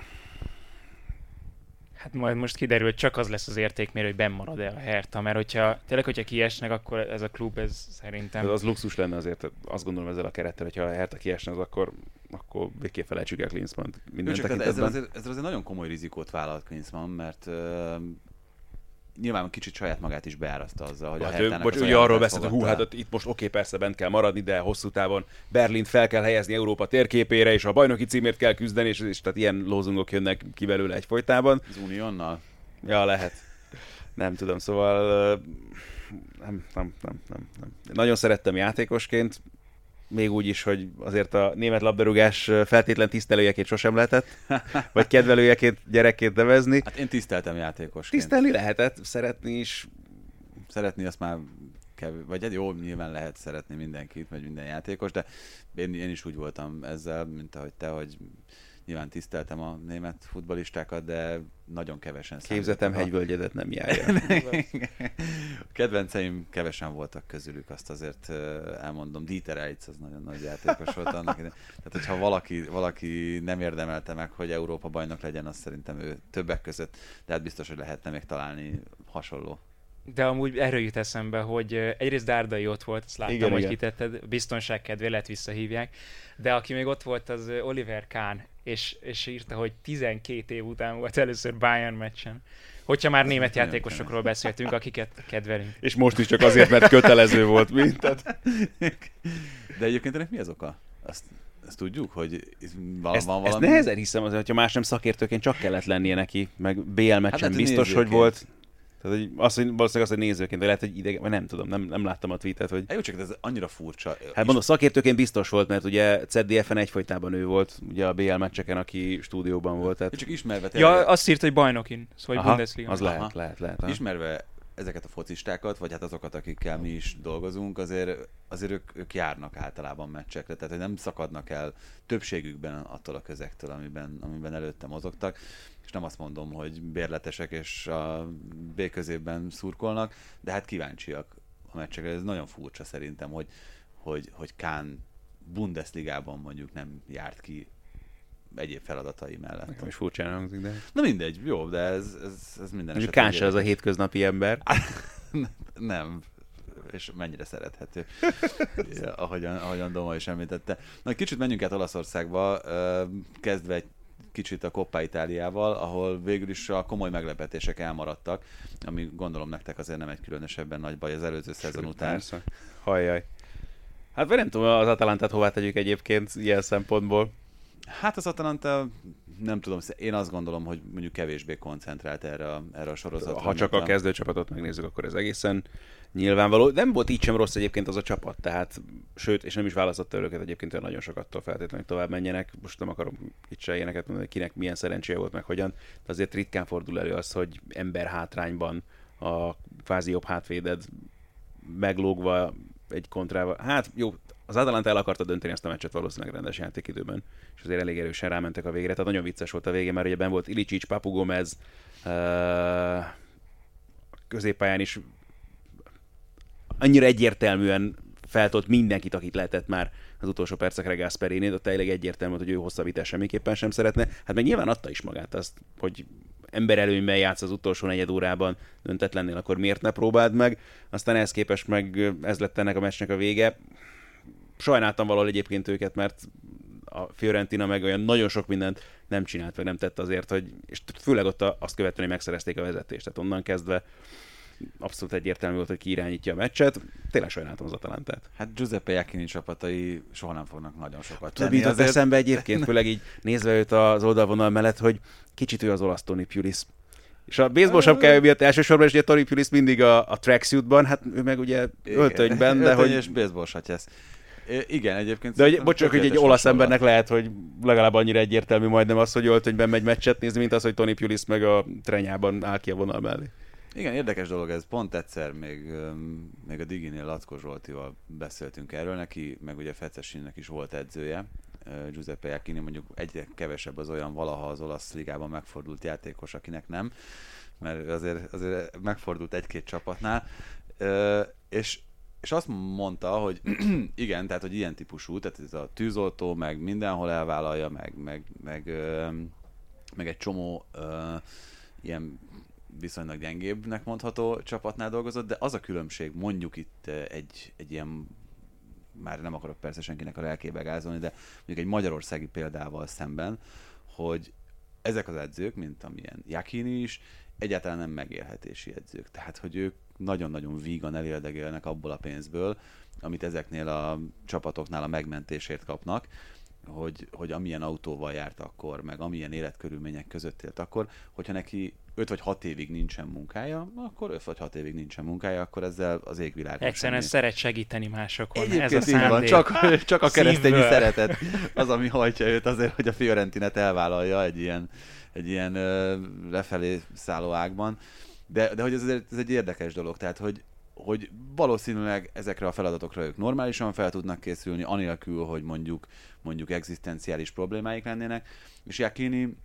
Hát majd most kiderül, hogy csak az lesz az értékmérő, hogy benn marad el a Hertha, mert hogyha tényleg, hogyha kiesnek, akkor ez a klub, ez szerintem... Ez az luxus lenne azért, azt gondolom ezzel a kerettel, hogyha a Hertha kiesne, az akkor, akkor végképp felejtsük el Klinsmannt minden tekintetben. Ezzel azért, ezzel azért nagyon komoly rizikót vállalt Klinsmann, mert uh, nyilván kicsit saját magát is beáraszta azzal, hogy hát a Hertának Bocs, ugye arról beszélt, hogy hú, hát itt most oké, persze bent kell maradni, de hosszú távon Berlint fel kell helyezni Európa térképére, és a bajnoki címért kell küzdeni, és, és tehát ilyen lózungok jönnek ki belőle egyfolytában. Az Uniónnal? Ja, lehet. Nem tudom, szóval nem, nem, nem, nem, nem. Nagyon szerettem játékosként, még úgy is, hogy azért a német labdarúgás feltétlen tisztelőjeként sosem lehetett, vagy kedvelőjeként, gyerekként nevezni. Hát én tiszteltem játékosként. Tisztelni lehetett, szeretni is. Szeretni azt már kevés, vagy jó, nyilván lehet szeretni mindenkit, vagy minden játékos, de én, én is úgy voltam ezzel, mint ahogy te, hogy nyilván tiszteltem a német futballistákat, de nagyon kevesen Képzetem hegyvölgyedet nem járja. Kedvenceim kevesen voltak közülük, azt azért elmondom. Dieter Eitz az nagyon nagy játékos volt annak. Tehát, hogyha valaki, valaki nem érdemelte meg, hogy Európa bajnok legyen, az szerintem ő többek között. De hát biztos, hogy lehetne még találni hasonló. De amúgy erről jut eszembe, hogy egyrészt Dárdai ott volt, azt láttam, igen, hogy igen. kitetted, biztonság kedvé lehet visszahívják, de aki még ott volt, az Oliver Kahn, és, és írta, hogy tizenkét év után volt először Bayern meccsen. Hogyha már német játékosokról beszéltünk, akiket kedvelünk. És most is csak azért, mert kötelező volt, mint. Tehát... De egyébként ennek mi az oka? Azt, azt tudjuk, hogy val- ezt, van valami... Ezt nehezen hiszem azért, hogyha más nem szakértőként csak kellett lennie neki, meg bé el meccsen hát biztos, nézőként. hogy volt. Tehát hogy azt, hogy valószínűleg azt, hogy nézőként, vagy lehet, hogy idegen, vagy nem tudom, nem, nem láttam a tweetet, hogy... Jó, csak ez annyira furcsa. Hát mondom, szakértőként biztos volt, mert ugye cé dé ef-en egyfolytában ő volt, ugye a bé el meccseken, aki stúdióban volt. Tehát... Csak ismerve... Ja, azt írt, hogy bajnokin, szóval Aha, Bundesliga. az lehet, Aha. lehet, lehet. Aha. Ismerve ezeket a focistákat, vagy hát azokat, akikkel mi is dolgozunk, azért, azért ők, ők járnak általában meccsekre, tehát hogy nem szakadnak el többségükben attól a közektől, amiben, amiben előtte mozogtak, és nem azt mondom, hogy bérletesek és a B középben szurkolnak, de hát kíváncsiak a meccsekre. Ez nagyon furcsa szerintem, hogy, hogy, hogy Kán Bundesligában mondjuk nem járt ki egyéb feladatai mellett. Nekem is furcsán hangzik, de... Na mindegy, jó, de ez, ez, ez minden esetben... Kán se az a hétköznapi ember. Nem, és mennyire szerethető, ja, ahogyan, ahogyan Doma is említette. Na, kicsit menjünk át Olaszországba, kezdve egy kicsit a Coppa Itáliával, ahol végül is a komoly meglepetések elmaradtak, ami gondolom nektek azért nem egy különösebben nagy baj az előző szezon Sőt, után. Persze. Hajjaj. Hát vagy nem tudom, az Atalantát hová tegyük egyébként ilyen szempontból. Hát az Atalanta, nem tudom, én azt gondolom, hogy mondjuk kevésbé koncentrált erre a, erre a sorozatra. Ha csak a kezdőcsapatot megnézzük, akkor ez egészen nyilvánvaló. Nem volt így sem rossz egyébként az a csapat, tehát sőt, és nem is választotta őket egyébként olyan nagyon sokattól feltétlenül tovább menjenek. Most nem akarom itt se ilyeneket mondani, kinek milyen szerencséje volt meg hogyan, de azért ritkán fordul elő az, hogy ember hátrányban a kvázi jobb hátvéded meglógva egy kontrával. Hát jó, az Atalanta el akarta dönteni ezt a meccset valószínűleg rendes játékidőben, és azért elég erősen rámentek a végére, tehát nagyon vicces volt a végén, mert ugye benn volt Ilicic, Papu Gomez, uh, középpályán is annyira egyértelműen feltolt mindenkit, akit lehetett már az utolsó percekre Gasperini, de tényleg egyértelmű, hogy ő hosszabbítás semmiképpen sem szeretne. Hát meg nyilván adta is magát azt, hogy emberelőnyben játsz az utolsó negyed órában döntetlennél, akkor miért ne próbáld meg. Aztán ehhez képest meg ez lett ennek a meccsnek a vége. Sajnáltam valahol egyébként őket, mert a Fiorentina meg olyan nagyon sok mindent nem csinált, meg nem tett azért, hogy, és főleg ott azt követően, hogy megszerezték a vezetést. Tehát onnan kezdve abszolút egyértelmű volt, hogy ki irányítja a meccset. Tényleg sajnáltam az Atalantát. Hát Giuseppe Jacchini csapatai soha nem fognak nagyon sokat tenni. Tudod, azért... eszembe egyébként, főleg így nézve őt az oldalvonal mellett, hogy kicsit ő az olasz Tony Pulis. És a baseball sapkája miatt elsősorban, és ugye Tony Pulis mindig a, a tracksuitban, hát ő meg ugye öltönyben, de hogy... és baseball satyesz. Igen, egyébként... De hogy, bocsánat, hogy egy olasz embernek lehet, hogy legalább annyira egyértelmű majdnem az, hogy öltönyben megy meccset nézni, mint az, hogy Tony Pulis meg a trenyában áll ki a vonal mellé. Igen, érdekes dolog ez. Pont egyszer még, még a Diginél Lackó Zsoltival beszéltünk erről, neki, meg ugye Fecesinnek is volt edzője. Giuseppe Jacchini mondjuk egyre kevesebb az olyan valaha az olasz ligában megfordult játékos, akinek nem, mert azért, azért megfordult egy-két csapatnál. És És azt mondta, hogy igen, tehát hogy ilyen típusú, tehát ez a tűzoltó, meg mindenhol elvállalja, meg, meg, meg, meg egy csomó ilyen viszonylag gyengébbnek mondható csapatnál dolgozott, de az a különbség, mondjuk itt egy, egy ilyen, már nem akarok persze senkinek a lelkébe gázolni, de mondjuk egy magyarországi példával szemben, hogy ezek az edzők, mint amilyen Jacchini is, egyáltalán nem megélhetési edzők. Tehát, hogy ők nagyon-nagyon vígan elérdegélnek abból a pénzből, amit ezeknél a csapatoknál a megmentésért kapnak, hogy, hogy amilyen autóval járt akkor, meg amilyen életkörülmények között élt akkor, hogyha neki öt vagy hat évig nincsen munkája, akkor öt vagy hat évig nincsen munkája, akkor ezzel az égvilágon egyszerűen semmi. szeret segíteni másokon. Egyébként ez a szándék. Van, csak, csak a keresztényi szeretet az, ami hajtja őt azért, hogy a Fiorentinát elvállalja egy ilyen, egy ilyen ö, lefelé szálló ágban. De, de hogy ez, ez egy érdekes dolog, tehát hogy, hogy valószínűleg ezekre a feladatokra ők normálisan fel tudnak készülni, anélkül, hogy mondjuk, mondjuk egzisztenciális problémáik lennének, és Jacchini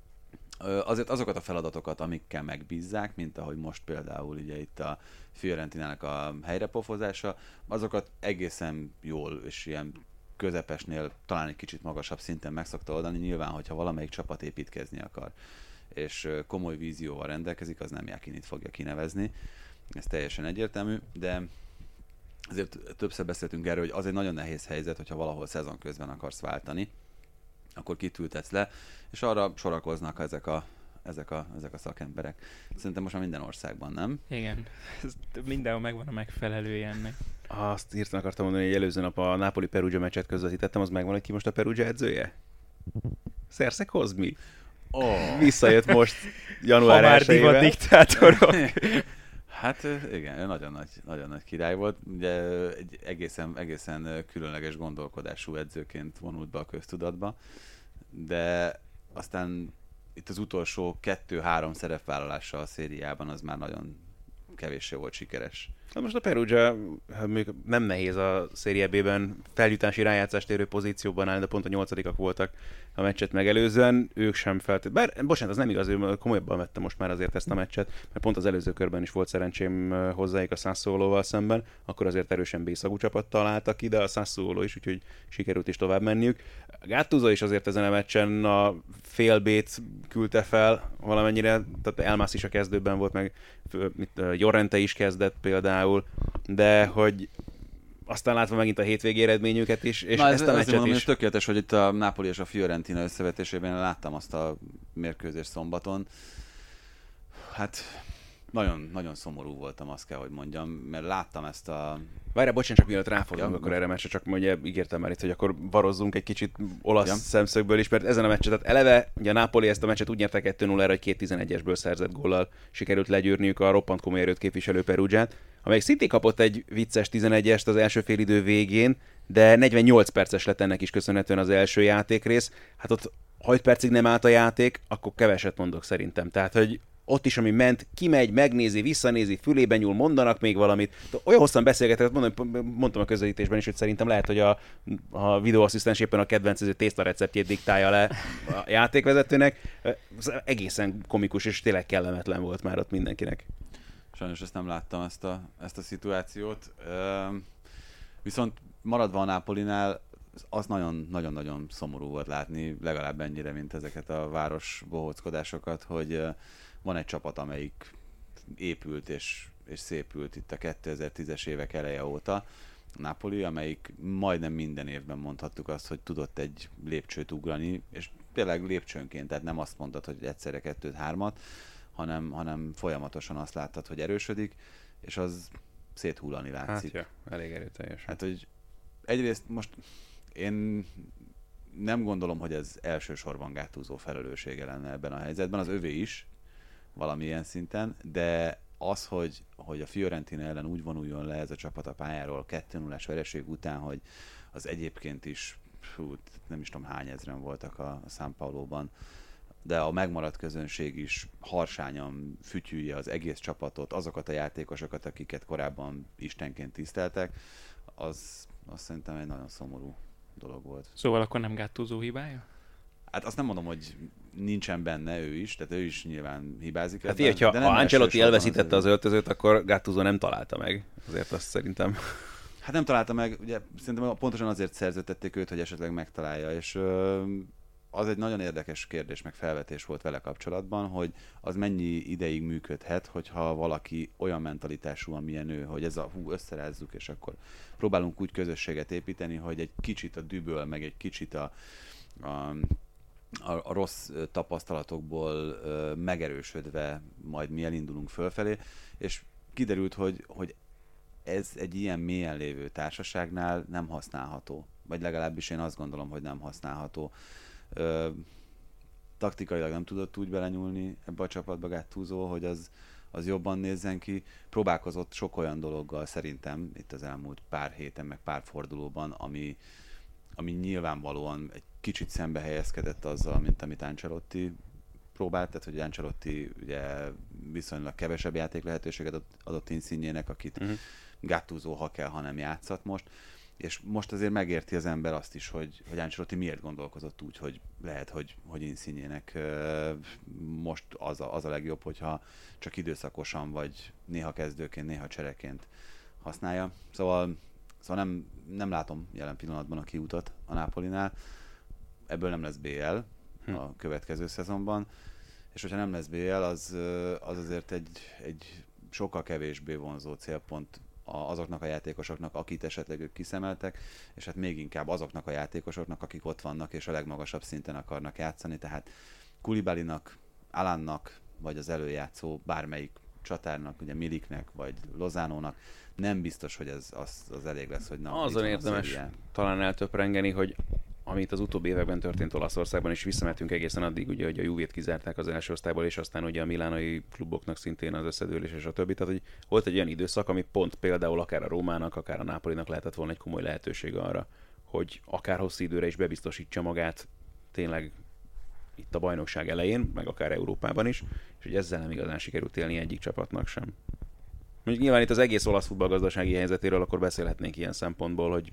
azért azokat a feladatokat, amikkel megbízzák, mint ahogy most például ugye itt a Fiorentinának a helyrepofozása, azokat egészen jól és ilyen közepesnél talán egy kicsit magasabb szinten meg szokta oldani. Nyilván, hogyha valamelyik csapat építkezni akar, és komoly vízióval rendelkezik, az nem Jacchinit fogja kinevezni. Ez teljesen egyértelmű, de azért többször beszéltünk erről, hogy az egy nagyon nehéz helyzet, hogyha valahol szezon közben akarsz váltani, akkor kit ültetsz le, és arra sorakoznak ezek a, ezek a, ezek a szakemberek. Szerintem most már minden országban, nem? Igen. Ez mindenhol megvan a megfelelője ennek. Azt írtam, akartam mondani, hogy előző nap a Napoli-Perugia meccset közvetítettem, az megvan, hogy ki most a Perugia edzője? Szersze Kozmi. Oh. Visszajött most január elsejével. Ha már divat diktátorok. Hát igen, ő nagyon nagy, nagyon nagy király volt. Ugye egy egészen, egészen különleges gondolkodású edzőként vonult be a köztudatba, de aztán itt az utolsó kettő-három szerepvállalása a szériában az már nagyon kevéssé volt sikeres. Na most a Perugia nem nehéz a Serie B-ben feljutási rájátszást érő pozícióban állni, de pont a nyolcadikak voltak a meccset megelőzően, ők sem feltétlenül. Bár, bocsánat, az nem igaz, ő komolyabban vette most már azért ezt a meccset, mert pont az előző körben is volt szerencsém hozzájuk a Sassuolóval szemben, akkor azért erősen B-szagú csapattal álltak ki, de a Sassuolo is, úgyhogy sikerült is tovább menniük. Gattuso is azért ezen a meccsen a fél B-t küldte fel valamennyire, tehát Elmas is a kezdőben volt, meg Llorente is kezdett például, de hogy aztán látva megint a hétvégi eredményüket is, és Na, ez, ezt a meccset mondom, is. Ez tökéletes, hogy itt a Napoli és a Fiorentina összevetésében láttam azt a mérkőzést szombaton. Hát nagyon, nagyon szomorú voltam, azt kell, hogy mondjam, mert láttam ezt a... Várjál, bocsánat, csak mielőtt ráfordulunk, Ja, akkor erre meccsre, csak ugye ígértem már itt, hogy akkor barozzunk egy kicsit olasz ja. szemszögből is, mert ezen a meccset, tehát eleve ugye a Napoli ezt a meccset úgy nyerte kettő nulla-ra, hogy két tizenegyesből szerzett góllal sikerült legyűrniük a roppant komoly erőt képviselő Perugiát, amelyik szintén kapott egy vicces tizenegyest az első félidő végén, de negyvennyolc perces lett ennek is köszönhetően az első játékrész. Hát ott, ha öt percig nem állt a játék, akkor keveset mondok szerintem. Tehát, hogy ott is, ami ment, kimegy, megnézi, visszanézi, fülében nyúl, mondanak még valamit. Olyan hosszan beszélgetett, mondom, mondtam a közelítésben is, hogy szerintem lehet, hogy a, a videóasszisztens éppen a kedvenc tészta receptjét diktálja le a játékvezetőnek. Egészen komikus és tényleg kellemetlen volt már ott mindenkinek. Sajnos ezt nem láttam, ezt a, ezt a szituációt. Viszont maradva a Napolinál, az nagyon-nagyon szomorú volt látni, legalább ennyire, mint ezeket a város bohóckodásokat, hogy van egy csapat, amelyik épült és, és szépült itt a kétezer-tízes évek eleje óta, a Napoli, amelyik majdnem minden évben mondhattuk azt, hogy tudott egy lépcsőt ugrani, és tényleg lépcsőnként, tehát nem azt mondtad, hogy egyszerre kettőt, hármat, hanem, hanem folyamatosan azt láttad, hogy erősödik, és az széthullani látszik. Hát ja, elég erőteljes. Hát, hogy egyrészt most én nem gondolom, hogy ez elsősorban Gattuso felelőssége lenne ebben a helyzetben, az övé is valamilyen szinten, de az, hogy, hogy a Fiorentina ellen úgy vonuljon le ez a csapat a pályáról kettő nullás vereség után, hogy az egyébként is, hú, nem is tudom hány ezren voltak a, a São Pauloban, de a megmaradt közönség is harsányan fütyülje az egész csapatot, azokat a játékosokat, akiket korábban istenként tiszteltek, az, az szerintem egy nagyon szomorú dolog volt. Szóval akkor nem Gattuso hibája? Hát azt nem mondom, hogy nincsen benne ő is, tehát ő is nyilván hibázik. Hát így, ha, ha Ancelotti elveszítette az öltözőt, akkor Gattuso nem találta meg. Azért azt szerintem... Hát nem találta meg, ugye szerintem pontosan azért szerződtették őt, hogy esetleg megtalálja, és ö, az egy nagyon érdekes kérdés, meg felvetés volt vele kapcsolatban, hogy az mennyi ideig működhet, hogyha valaki olyan mentalitású, amilyen ő, hogy ez a hú, összerázzuk, és akkor próbálunk úgy közösséget építeni, hogy egy kicsit a düböl, meg egy kicsit a, a A, a rossz tapasztalatokból ö, megerősödve majd mi elindulunk fölfelé, és kiderült, hogy, hogy ez egy ilyen mélyen lévő társaságnál nem használható. Vagy legalábbis én azt gondolom, hogy nem használható. Ö, taktikailag nem tudott úgy belenyúlni ebbe a csapatba Gattuso, hogy az, az jobban nézzen ki. Próbálkozott sok olyan dologgal szerintem itt az elmúlt pár héten, meg pár fordulóban, ami ami nyilvánvalóan egy kicsit szembe helyezkedett azzal, mint amit Ancelotti próbált, tehát hogy Ancelotti ugye viszonylag kevesebb játék lehetőséget adott, adott Insignének, akit uh-huh. Gattuso ha kell, ha nem játszat most, és most azért megérti az ember azt is, hogy, hogy Ancelotti miért gondolkozott úgy, hogy lehet, hogy, hogy Insignének most az a, az a legjobb, hogyha csak időszakosan, vagy néha kezdőként, néha csereként használja. Szóval Szóval nem, nem látom jelen pillanatban a kiutat a Napolinál. Ebből nem lesz bé el a következő szezonban. És hogyha nem lesz bé el, az, az azért egy, egy sokkal kevésbé vonzó célpont azoknak a játékosoknak, akit esetleg ők kiszemeltek, és hát még inkább azoknak a játékosoknak, akik ott vannak és a legmagasabb szinten akarnak játszani. Tehát Koulibalynak, Alannak, vagy az előjátszó bármelyik csatárnak, ugye Miliknek, vagy Lozánónak, nem biztos, hogy ez az, az elég lesz, hogy na, azon érdemes talán eltöprengeni, hogy amit az utóbbi években történt Olaszországban, és visszamentünk egészen addig, ugye, hogy a Juvét kizárták az első osztályból, és aztán ugye a milánoi kluboknak szintén az összedőlés és a többi. Tehát, hogy volt egy olyan időszak, ami pont például akár a Rómának, akár a Nápolinak lehetett volna egy komoly lehetőség arra, hogy akár hosszú időre is bebiztosítsa magát tényleg itt a bajnokság elején, meg akár Európában is, és hogy ezzel nem igazán sikerült élni egyik csapatnak sem. Mondjuk nyilván itt az egész olasz futballgazdasági helyzetéről akkor beszélhetnénk ilyen szempontból, hogy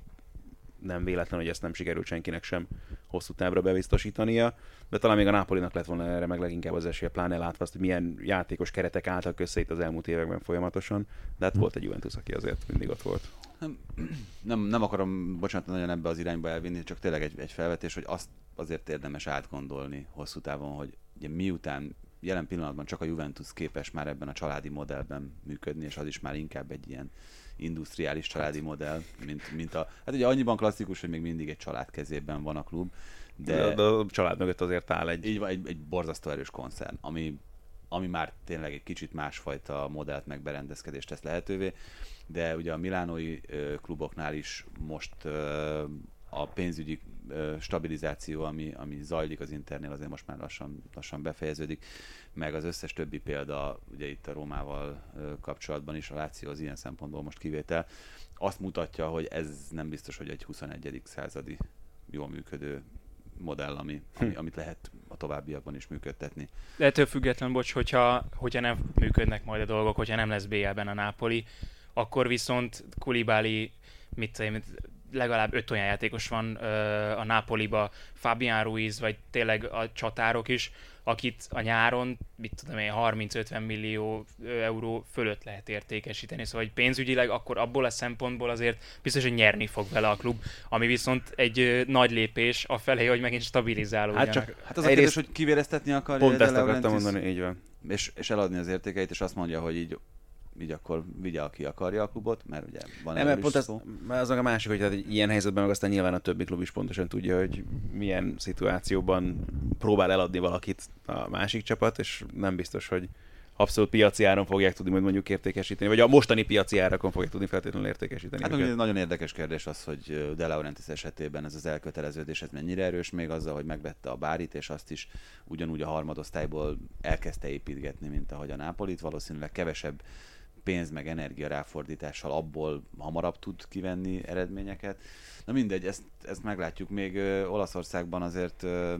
nem véletlen, hogy ezt nem sikerült senkinek sem hosszú távra bebiztosítania, de talán még a Napolinak lett volna erre meg leginkább az esélye, pláne látva azt, hogy milyen játékos keretek álltak össze itt az elmúlt években folyamatosan, de hát volt egy Juventus, aki azért mindig ott volt. Nem, nem, nem akarom, bocsánat, nagyon ebbe az irányba elvinni, csak tényleg egy, egy felvetés, hogy azt azért érdemes átgondolni hosszú távon, hogy ugye miután jelen pillanatban csak a Juventus képes már ebben a családi modellben működni, és az is már inkább egy ilyen industriális családi modell, mint, mint a... Hát ugye annyiban klasszikus, hogy még mindig egy család kezében van a klub, de... De, de a család mögött azért áll egy... Így van, egy, egy borzasztó erős koncern, ami, ami már tényleg egy kicsit másfajta modellt meg berendezkedést tesz lehetővé, de ugye a milánói ö, kluboknál is most ö, a pénzügyi ö, stabilizáció, ami, ami zajlik az Internél, azért most már lassan, lassan befejeződik, meg az összes többi példa, ugye itt a Rómával ö, kapcsolatban is, a Láció az ilyen szempontból most kivétel, azt mutatja, hogy ez nem biztos, hogy egy huszonegyedik századi jól működő modell, ami, ami, amit lehet a továbbiakban is működtetni. De ettől függetlenül, bocs, hogyha, hogyha nem működnek majd a dolgok, hogyha nem lesz bé el-ben a Napoli, akkor viszont Koulibaly, mit tudom, legalább öt olyan játékos van ö, a Napoliba, Fabián Ruiz, vagy tényleg a csatárok is, akit a nyáron, mit tudom én, harminc-ötven millió euró fölött lehet értékesíteni. Szóval hogy pénzügyileg akkor abból a szempontból azért biztos, hogy nyerni fog vele a klub, ami viszont egy ö, nagy lépés afelé, hogy megint stabilizálódjanak. Hát, csak, hát az a kérdés, hogy kivéreztetni akarja. Pont ezt akartam mondani, így van. És, és eladni az értékeit, és azt mondja, hogy így így akkor vigye, aki akarja a klubot, mert ugye van nem, erről pont is szó. Ez, az a másik, hogy hát ilyen helyzetben meg aztán nyilván a többi klub is pontosan tudja, hogy milyen szituációban próbál eladni valakit a másik csapat, és nem biztos, hogy abszolút piaci áron fogják tudni majd mondjuk értékesíteni, vagy a mostani piaci árakon fogják tudni feltétlenül értékesíteni. Hát ugye nagyon érdekes kérdés az, hogy De Laurentiis esetében ez az elköteleződés ez mennyire erős, még azzal, hogy megvette a Bárit, és azt is ugyanúgy a harmadosztályból elkezdte építgetni, mint ahogy a Nápolit, valószínűleg kevesebb pénz meg energia ráfordítással abból hamarabb tud kivenni eredményeket. Na mindegy, ezt, ezt meglátjuk. Még ö, Olaszországban azért ö,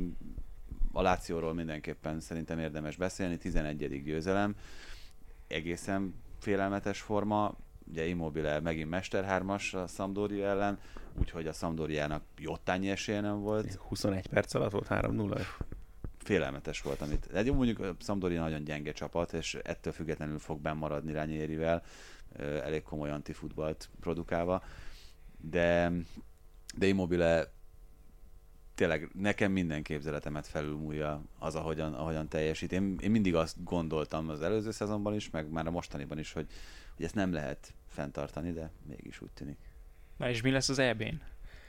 a Lációról mindenképpen szerintem érdemes beszélni. tizenegyedik győzelem, egészen félelmetes forma. Ugye Immobile megint mesterhármas a Sampdoria ellen, úgyhogy a Sampdoriának jottányi esélye nem volt. huszonegy perc alatt volt három nulla. Félelmetes volt, amit... De jó, mondjuk a Sampdoria nagyon gyenge csapat, és ettől függetlenül fog bennmaradni Ranierivel, elég komoly antifutballt produkálva, de, de Immobile tényleg nekem minden képzeletemet felülmúlja az, ahogyan, ahogyan teljesít. Én, én mindig azt gondoltam az előző szezonban is, meg már a mostaniban is, hogy, hogy ezt nem lehet fenntartani, de mégis úgy tűnik. Na és mi lesz az é bén?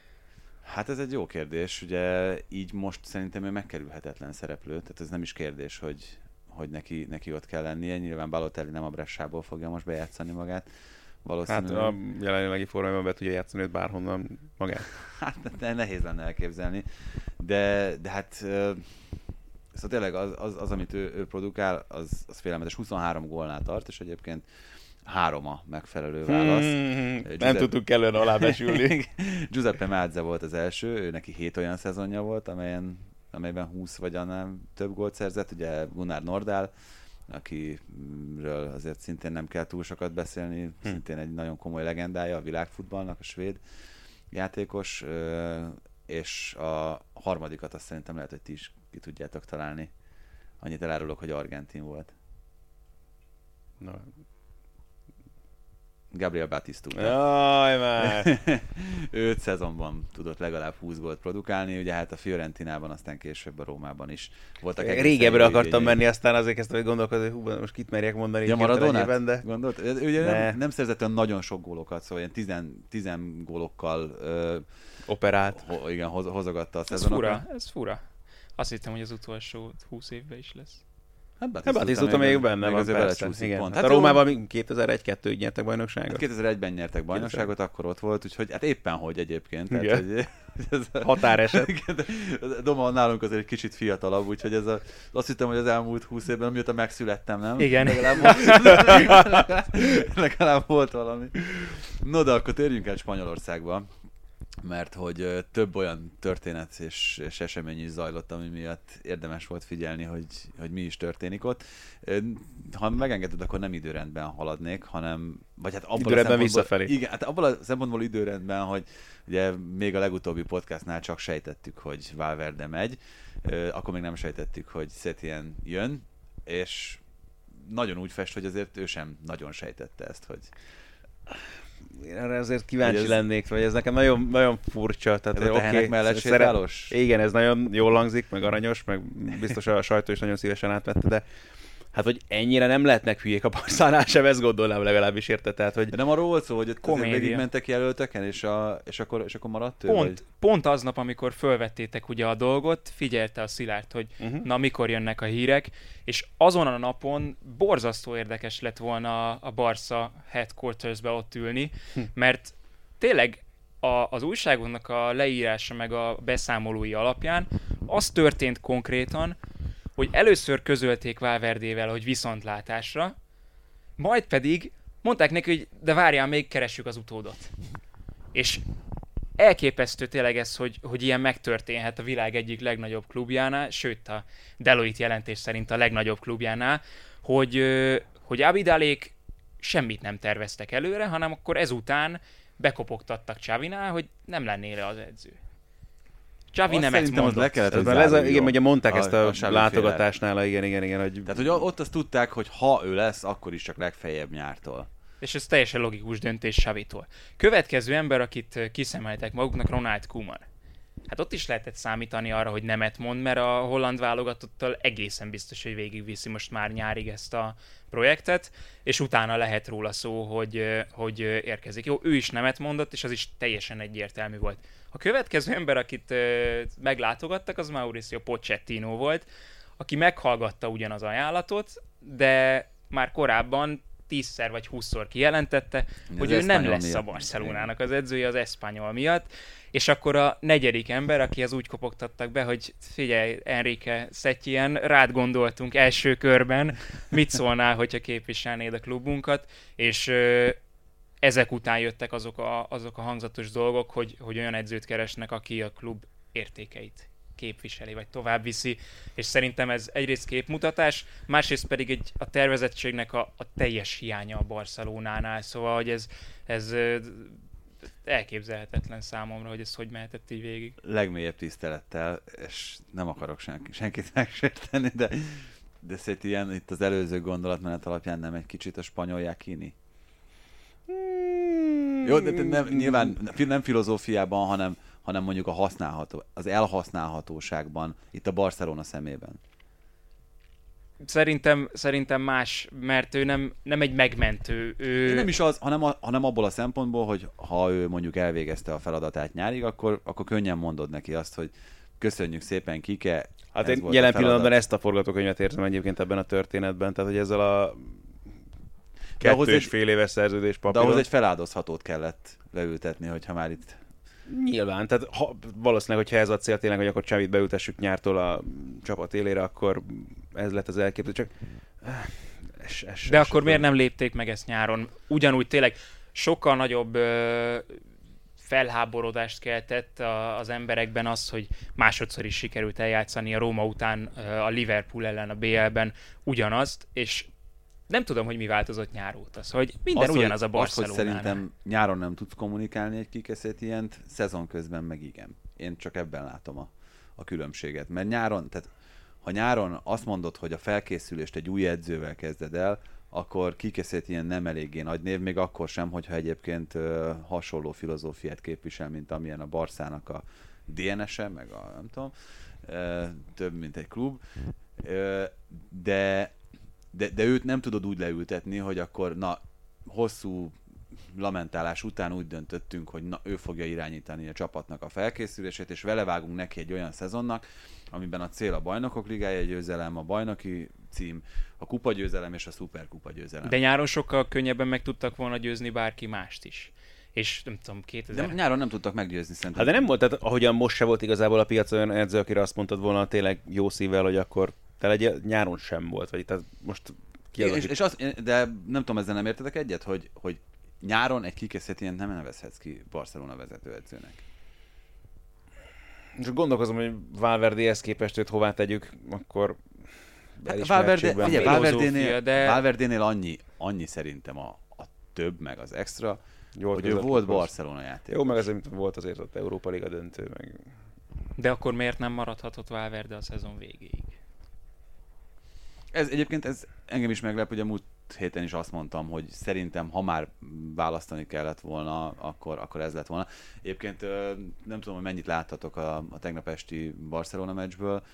Hát ez egy jó kérdés, ugye így most szerintem ő megkerülhetetlen szereplő, tehát ez nem is kérdés, hogy, hogy neki, neki ott kell lennie. Nyilván Balotelli nem a Bressából fogja most bejátszani magát. Hát a jelenlegi formájában be tudja játszani őt bárhonnan magát. Hát nehéz lenne elképzelni, de, de hát szóval tényleg az, az, az amit ő, ő produkál, az, az félelmetes. huszonhárom gólnál tart, és egyébként három a megfelelő válasz. Hmm, Giuseppe... Nem tudtuk kellene alábesülni. Giuseppe Meazza volt az első, ő neki hét olyan szezonja volt, amelyen, amelyben húsz vagy annál több gólt szerzett. Ugye Gunnar Nordahl, akiről azért szintén nem kell túl sokat beszélni, hmm. szintén egy nagyon komoly legendája a világfutballnak, a svéd játékos, és a harmadikat azt szerintem lehet, hogy ti is ki tudjátok találni. Annyit elárulok, hogy argentin volt. No. Gabriel Batistuta. Jaj, már! öt szezonban tudott legalább húsz gólt produkálni, ugye hát a Fiorentinában, aztán később a Rómában is voltak. Régebbre akartam menni, aztán azért kezdtem, hogy gondolkodni, hogy hú, most kit merjek mondani. Ja, Maradonát? De... Gondolt? Ugye nem, nem szerzett olyan nagyon sok gólokat, szóval ilyen tizen, tizen gólokkal ö, operált. Ho, igen, hoz, hozogatta a ez szezonokat. Ez fura, ez fura. Azt hittem, hogy az utolsó húsz évben is lesz. Hát Batistuta még benne van, persze. Igen. Pont. Hát, hát a Rómában kétezer-egy-kettő nyertek bajnokságot. Hát kétezer-egyben nyertek bajnokságot, akkor ott volt, úgyhogy hát éppen hogy egyébként. Tehát, hogy ez a... Határeset. Doma nálunk azért egy kicsit fiatalabb, úgyhogy ez a, azt hittem, hogy az elmúlt húsz évben, mióta megszülettem, nem? Igen. Legalább volt, legalább volt valami. No, de akkor térjünk el Spanyolországba. mert hogy több olyan történet és, és esemény is zajlott, ami miatt érdemes volt figyelni, hogy, hogy mi is történik ott. Ha megengeded, akkor nem időrendben haladnék, hanem... Vagy hát abban időrendben visszafelé. Igen, hát abban a szempontból időrendben, hogy ugye még a legutóbbi podcastnál csak sejtettük, hogy Valverde megy, akkor még nem sejtettük, hogy Setien jön, és nagyon úgy fest, hogy azért ő sem nagyon sejtette ezt, hogy... Én erre azért kíváncsi ez... lennék, vagy ez nekem nagyon, nagyon furcsa. Tehát, ez a tehenek okay, mellett szeret... sétálós? Igen, ez nagyon jól hangzik, meg aranyos, meg biztos a sajtó is nagyon szívesen átvette, de hát, hogy ennyire nem lehetnek hülyék a Barszánál sem, ezt gondolnám legalábbis, érte. Tehát, hogy... De nem arról volt szó, hogy ott végigmentek jelölteken, és, a, és, akkor, és akkor maradt ő? Pont, vagy? pont aznap, amikor fölvettétek ugye a dolgot, figyelte a Szilárd, hogy uh-huh. na mikor jönnek a hírek, és azon a napon borzasztó érdekes lett volna a Barca headquartersbe ott ülni, hm. mert tényleg a, az újságoknak a leírása meg a beszámolói alapján az történt konkrétan, hogy először közölték Valverdével, hogy viszontlátásra, majd pedig mondták neki, hogy de várjál, még keressük az utódot. És elképesztő tényleg ez, hogy, hogy ilyen megtörténhet a világ egyik legnagyobb klubjánál, sőt a Deloitte jelentés szerint a legnagyobb klubjánál, hogy, hogy Abidalék semmit nem terveztek előre, hanem akkor ezután bekopogtattak Xavinál, hogy nem lennél az edző. Xavi nemet mondott. Le kellett, ez ez a, igen, ugye mondták a, ezt a, a látogatásnál, igen, igen, igen. Hogy... Tehát, hogy ott azt tudták, hogy ha ő lesz, akkor is csak legfeljebb nyártól. És ez teljesen logikus döntés Xavitól. Következő ember, akit kiszemeltek maguknak, Ronald Koeman. Hát ott is lehetett számítani arra, hogy nemet mond, mert a holland válogatottal egészen biztos, hogy végigviszi most már nyárig ezt a projektet, és utána lehet róla szó, hogy, hogy érkezik. Jó, ő is nemet mondott, és az is teljesen egyértelmű volt. A következő ember, akit meglátogattak, az Mauricio Pochettino volt, aki meghallgatta ugyan az ajánlatot, de már korábban tízszer vagy húszszor kijelentette, az hogy ő nem lesz miatt. A Barcelonának az edzője az Espanyol miatt, és akkor a negyedik ember, aki az úgy kopogtattak be, hogy figyelj, Enrique Setien, rád gondoltunk első körben, mit szólnál, hogyha képviselnéd a klubunkat, és ö, ezek után jöttek azok a, azok a hangzatos dolgok, hogy, hogy olyan edzőt keresnek, aki a klub értékeit képviseli, vagy tovább viszi, és szerintem ez egyrészt képmutatás, másrészt pedig egy, a tervezettségnek a, a teljes hiánya a Barcelonánál, szóval, hogy ez, ez elképzelhetetlen számomra, hogy ez hogy mehetett így végig. Legmélyebb tisztelettel, és nem akarok senki, senkit megsérteni, de, de Setien itt az előző gondolatmenet alapján nem egy kicsit a spanyol Jacquini? Hmm. Jó, de, de nem, nyilván nem filozófiában, hanem hanem mondjuk a használható, az elhasználhatóságban, itt a Barcelona szemében. Szerintem, szerintem más, mert ő nem, nem egy megmentő. Ő... Nem is az, hanem, a, hanem abból a szempontból, hogy ha ő mondjuk elvégezte a feladatát nyárig, akkor, akkor könnyen mondod neki azt, hogy köszönjük szépen, Kike. Hát én jelen pillanatban ezt a forgatókönyvet érzem egyébként ebben a történetben, tehát hogy ezzel a kettő és fél éves szerződés papíron. De ahhoz egy feláldozhatót kellett leültetni, hogyha már itt... Nyilván, tehát ha, valószínűleg, hogyha ez a cél tényleg, hogy akkor Xavit beültessük nyártól a csapat élére, akkor ez lett az elképzelés. Csak... Es, es, De es, akkor es, miért nem lépték meg ezt nyáron? Ugyanúgy tényleg sokkal nagyobb ö, felháborodást keltett a, az emberekben az, hogy másodszor is sikerült eljátszani a Róma után ö, a Liverpool ellen a bé el-ben ugyanazt, és nem tudom, hogy mi változott nyár óta. Szóval, hogy minden azt, ugyanaz hogy, a Barcelonánál. Azt, hogy szerintem nyáron nem tudsz kommunikálni egy Kike Setient, szezon közben meg igen. Én csak ebben látom a, a különbséget. Mert nyáron, tehát ha nyáron azt mondod, hogy a felkészülést egy új edzővel kezded el, akkor Kike Setien nem eléggé nagy név, még akkor sem, hogyha egyébként uh, hasonló filozófiát képvisel, mint amilyen a Barszának a dé en es-e, meg a nem tudom, uh, több, mint egy klub. Uh, de De, de őt nem tudod úgy leültetni, hogy akkor na, hosszú lamentálás után úgy döntöttünk, hogy na, ő fogja irányítani a csapatnak a felkészülését, és vele vágunk neki egy olyan szezonnak, amiben a cél a Bajnokok Ligája győzelem, a bajnoki cím, a kupagyőzelem és a szuperkupa győzelem. De nyáron sokkal könnyebben meg tudtak volna győzni bárki mást is. És nem tudom, kétezer... De nyáron nem tudtak meggyőzni szerintem. Hát de nem volt, tehát ahogyan most se volt igazából a piac olyan edző, akire azt mondtad volna tényleg jó szívvel, hogy akkor te legyél, nyáron sem volt, vagy tehát most ki az, és, akit... és azt, de nem tudom, ezzel nem értetek egyet, hogy, hogy nyáron egy Kike Setient nem nevezhetsz ki Barcelona vezetőedzőnek. Csak gondolkozom, hogy Valverdéhez képest őt hová tegyük, akkor hát Valverde, ugye, Valverdénél, de... Valverdénél annyi, annyi szerintem a, a több, meg az extra, Jól hogy ő volt Barcelona játék. Jó, meg azért volt azért ott Európa Liga döntő, meg... De akkor miért nem maradhatott Valverde a szezon végéig? Ez egyébként ez engem is meglep, hogy a múlt héten is azt mondtam, hogy szerintem, ha már választani kellett volna, akkor, akkor ez lett volna. Egyébként nem tudom, hogy mennyit láttatok a, a tegnap esti Barcelona meccsből.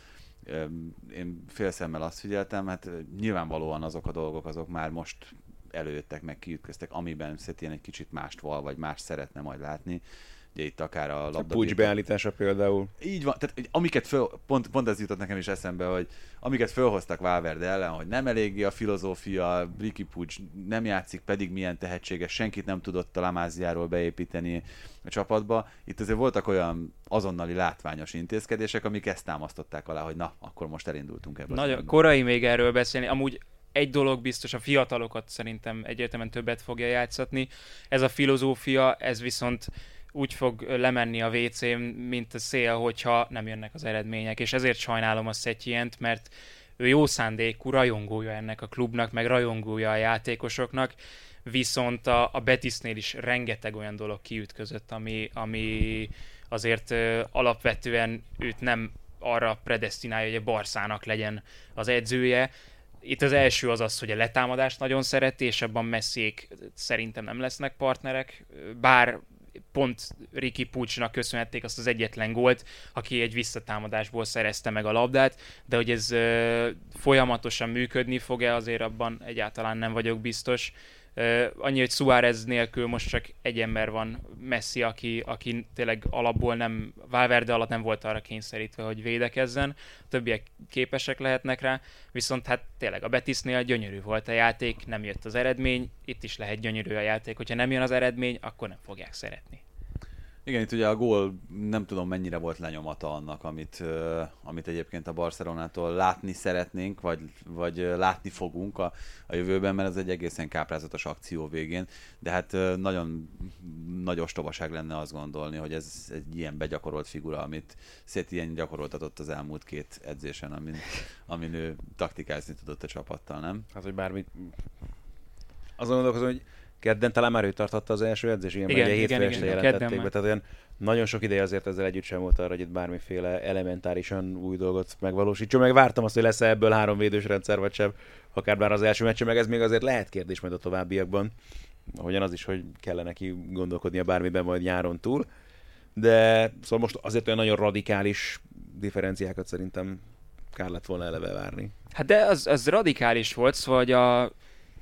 Én félszemmel azt figyeltem, hát nyilvánvalóan azok a dolgok, azok már most előjöttek, meg kiütköztek, amiben Setien egy kicsit mást val, vagy más szeretne majd látni. Ugye itt akár a labda... A Puig beállítása például. Így van, tehát amiket föl, pont, pont ez jutott nekem is eszembe, hogy amiket fölhoztak Valverde ellen, hogy nem eléggé a filozófia, Riqui Puig nem játszik, pedig milyen tehetséges, senkit nem tudott a La Masiáról beépíteni a csapatba. Itt azért voltak olyan azonnali látványos intézkedések, amik ezt támasztották alá, hogy na, akkor most elindultunk ebből. Nagyon korai még erről beszélni. Amúgy egy dolog biztos, a fiatalokat szerintem egyértelműen többet fogja játszatni. Ez a filozófia, ez viszont úgy fog lemenni a vé cén, mint a szél, hogyha nem jönnek az eredmények, és ezért sajnálom a Setient, mert ő jó szándékú rajongója ennek a klubnak, meg rajongója a játékosoknak, viszont a, a Betisnél is rengeteg olyan dolog kiütközött, ami, ami azért ö, alapvetően őt nem arra predesztinálja, hogy a Barszának legyen az edzője. Itt az első az az, hogy a letámadást nagyon szereti, és abban Messiék szerintem nem lesznek partnerek, bár pont Riqui Puignak köszönhették azt az egyetlen gólt, aki egy visszatámadásból szerezte meg a labdát, de hogy ez ö, folyamatosan működni fog-e, azért abban egyáltalán nem vagyok biztos. Ö, annyi, hogy Suárez nélkül most csak egy ember van, Messi, aki, aki tényleg alapból nem, Valverde alatt nem volt arra kényszerítve, hogy védekezzen, a többiek képesek lehetnek rá, viszont hát tényleg a Betisnél gyönyörű volt a játék, nem jött az eredmény, itt is lehet gyönyörű a játék, hogyha nem jön az eredmény, akkor nem fogják szeretni. Igen, itt ugye a gól nem tudom mennyire volt lenyomata annak, amit, uh, amit egyébként a Barcelonától látni szeretnénk, vagy, vagy uh, látni fogunk a, a jövőben, mert ez egy egészen káprázatos akció végén, de hát uh, nagyon nagy ostobaság lenne azt gondolni, hogy ez egy ilyen begyakorolt figura, amit Setien gyakoroltatott az elmúlt két edzésen, amin, amin ő taktikázni tudott a csapattal, nem? Hát, hogy bármit... Azon gondolkozom, hogy kedden talán már ő tartotta az első edzés, igen, igen, ugye hétfő este jelentették be, tehát olyan nagyon sok ideje azért ezzel együtt sem volt arra, hogy itt bármiféle elementárisan új dolgot megvalósítson. Meg vártam azt, hogy lesz ebből három védős rendszer, vagy sem, akár bár az első meccsen, meg ez még azért lehet kérdés majd a továbbiakban. Ahogyan az is, hogy kellene neki gondolkodnia bármiben majd nyáron túl. De szóval most azért olyan nagyon radikális differenciákat szerintem kár lett volna eleve várni. Hát de az, az radikális volt, szóval hogy a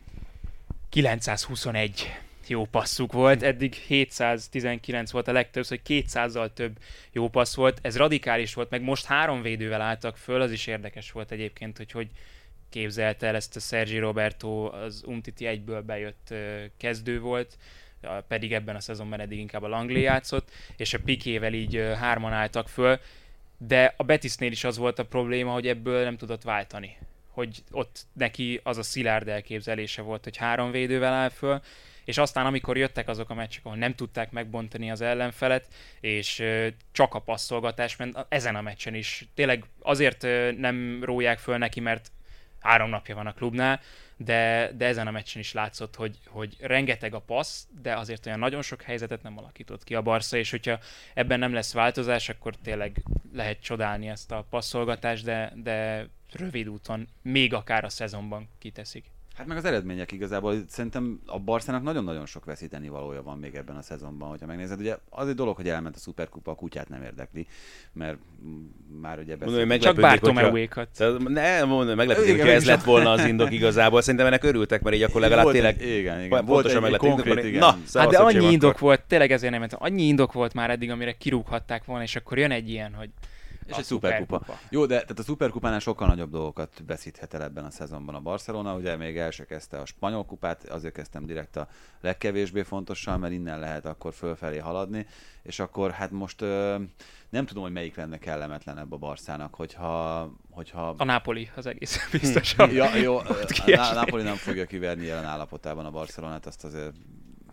kilencszázhuszonegy jó passzuk volt, eddig hétszáztizenkilenc volt a legtöbb, hogy kétszázzal több jó passz volt, ez radikális volt, meg most három védővel álltak föl, az is érdekes volt egyébként, hogy hogy képzelte el ezt a Sergi Roberto, az Umtiti egyből bejött kezdő volt, pedig ebben a szezonban eddig inkább a Langley játszott, és a Piquével így hárman álltak föl, de a Betisnél is az volt a probléma, hogy ebből nem tudott váltani. Hogy ott neki az a szilárd elképzelése volt, hogy három védővel áll föl, és aztán amikor jöttek azok a meccsek, ahol nem tudták megbontani az ellenfelet, és csak a passzolgatás ment, ezen a meccsen is. Tényleg azért nem róják föl neki, mert három napja van a klubnál, de, de ezen a meccsen is látszott, hogy, hogy rengeteg a passz, de azért olyan nagyon sok helyzetet nem alakított ki a Barca, és hogyha ebben nem lesz változás, akkor tényleg lehet csodálni ezt a passzolgatást, de, de rövid úton, még akár a szezonban kiteszik. Hát meg az eredmények igazából, szerintem a Barszának nagyon-nagyon sok veszíteni valója van még ebben a szezonban, hogyha megnézed. Ugye az egy dolog, hogy elment a Szuperkupa, a kutyát nem érdekli, mert már ugye beszéltünk. Csak Bartomeuékat. Ne, mondom, meglepődik, hogyha ez lett volna az indok igazából. Szerintem ennek örültek, mert így akkor legalább tényleg igen, igen. pontosan meg lett konkrét, igen. Na, hát de annyi indok volt, tényleg ezért nem mentem, annyi indok volt már eddig, amire kirúghatták volna, és akkor jön egy ilyen, hogy és a egy szuperkupa. Szuper Jó, de tehát a szuperkupánál sokkal nagyobb dolgokat veszíthet el ebben a szezonban a Barcelona. Ugye még el se kezdte a spanyol kupát, azért kezdtem direkt a legkevésbé fontossal, mert innen lehet akkor fölfelé haladni, és akkor hát most ö, nem tudom, hogy melyik lenne kellemetlenebb a Barszának, hogyha... hogyha... A Napoli az egész biztosan. ja, jó, a Napoli nem fogja kiverni jelen állapotában a Barcelonát, azt azért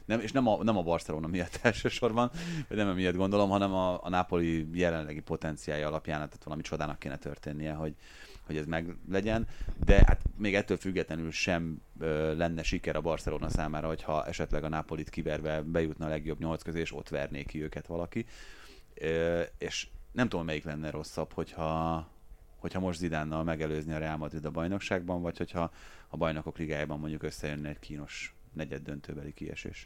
nem, és nem a, nem a Barcelona miatt elsősorban, vagy nem emiatt gondolom, hanem a, a Napoli jelenlegi potenciálja alapján, tehát valami csodának kéne történnie, hogy, hogy ez meg legyen, de hát még ettől függetlenül sem ö, lenne siker a Barcelona számára, hogyha esetleg a Napolit kiverve bejutna a legjobb nyolc közé, és ott verné ki őket valaki. Ö, és nem tudom, melyik lenne rosszabb, hogyha, hogyha most Zidánnal megelőzni a Real Madrid a bajnokságban, vagy hogyha a bajnokok ligájában mondjuk összejönne egy kínos negyed döntőbeli kiesés.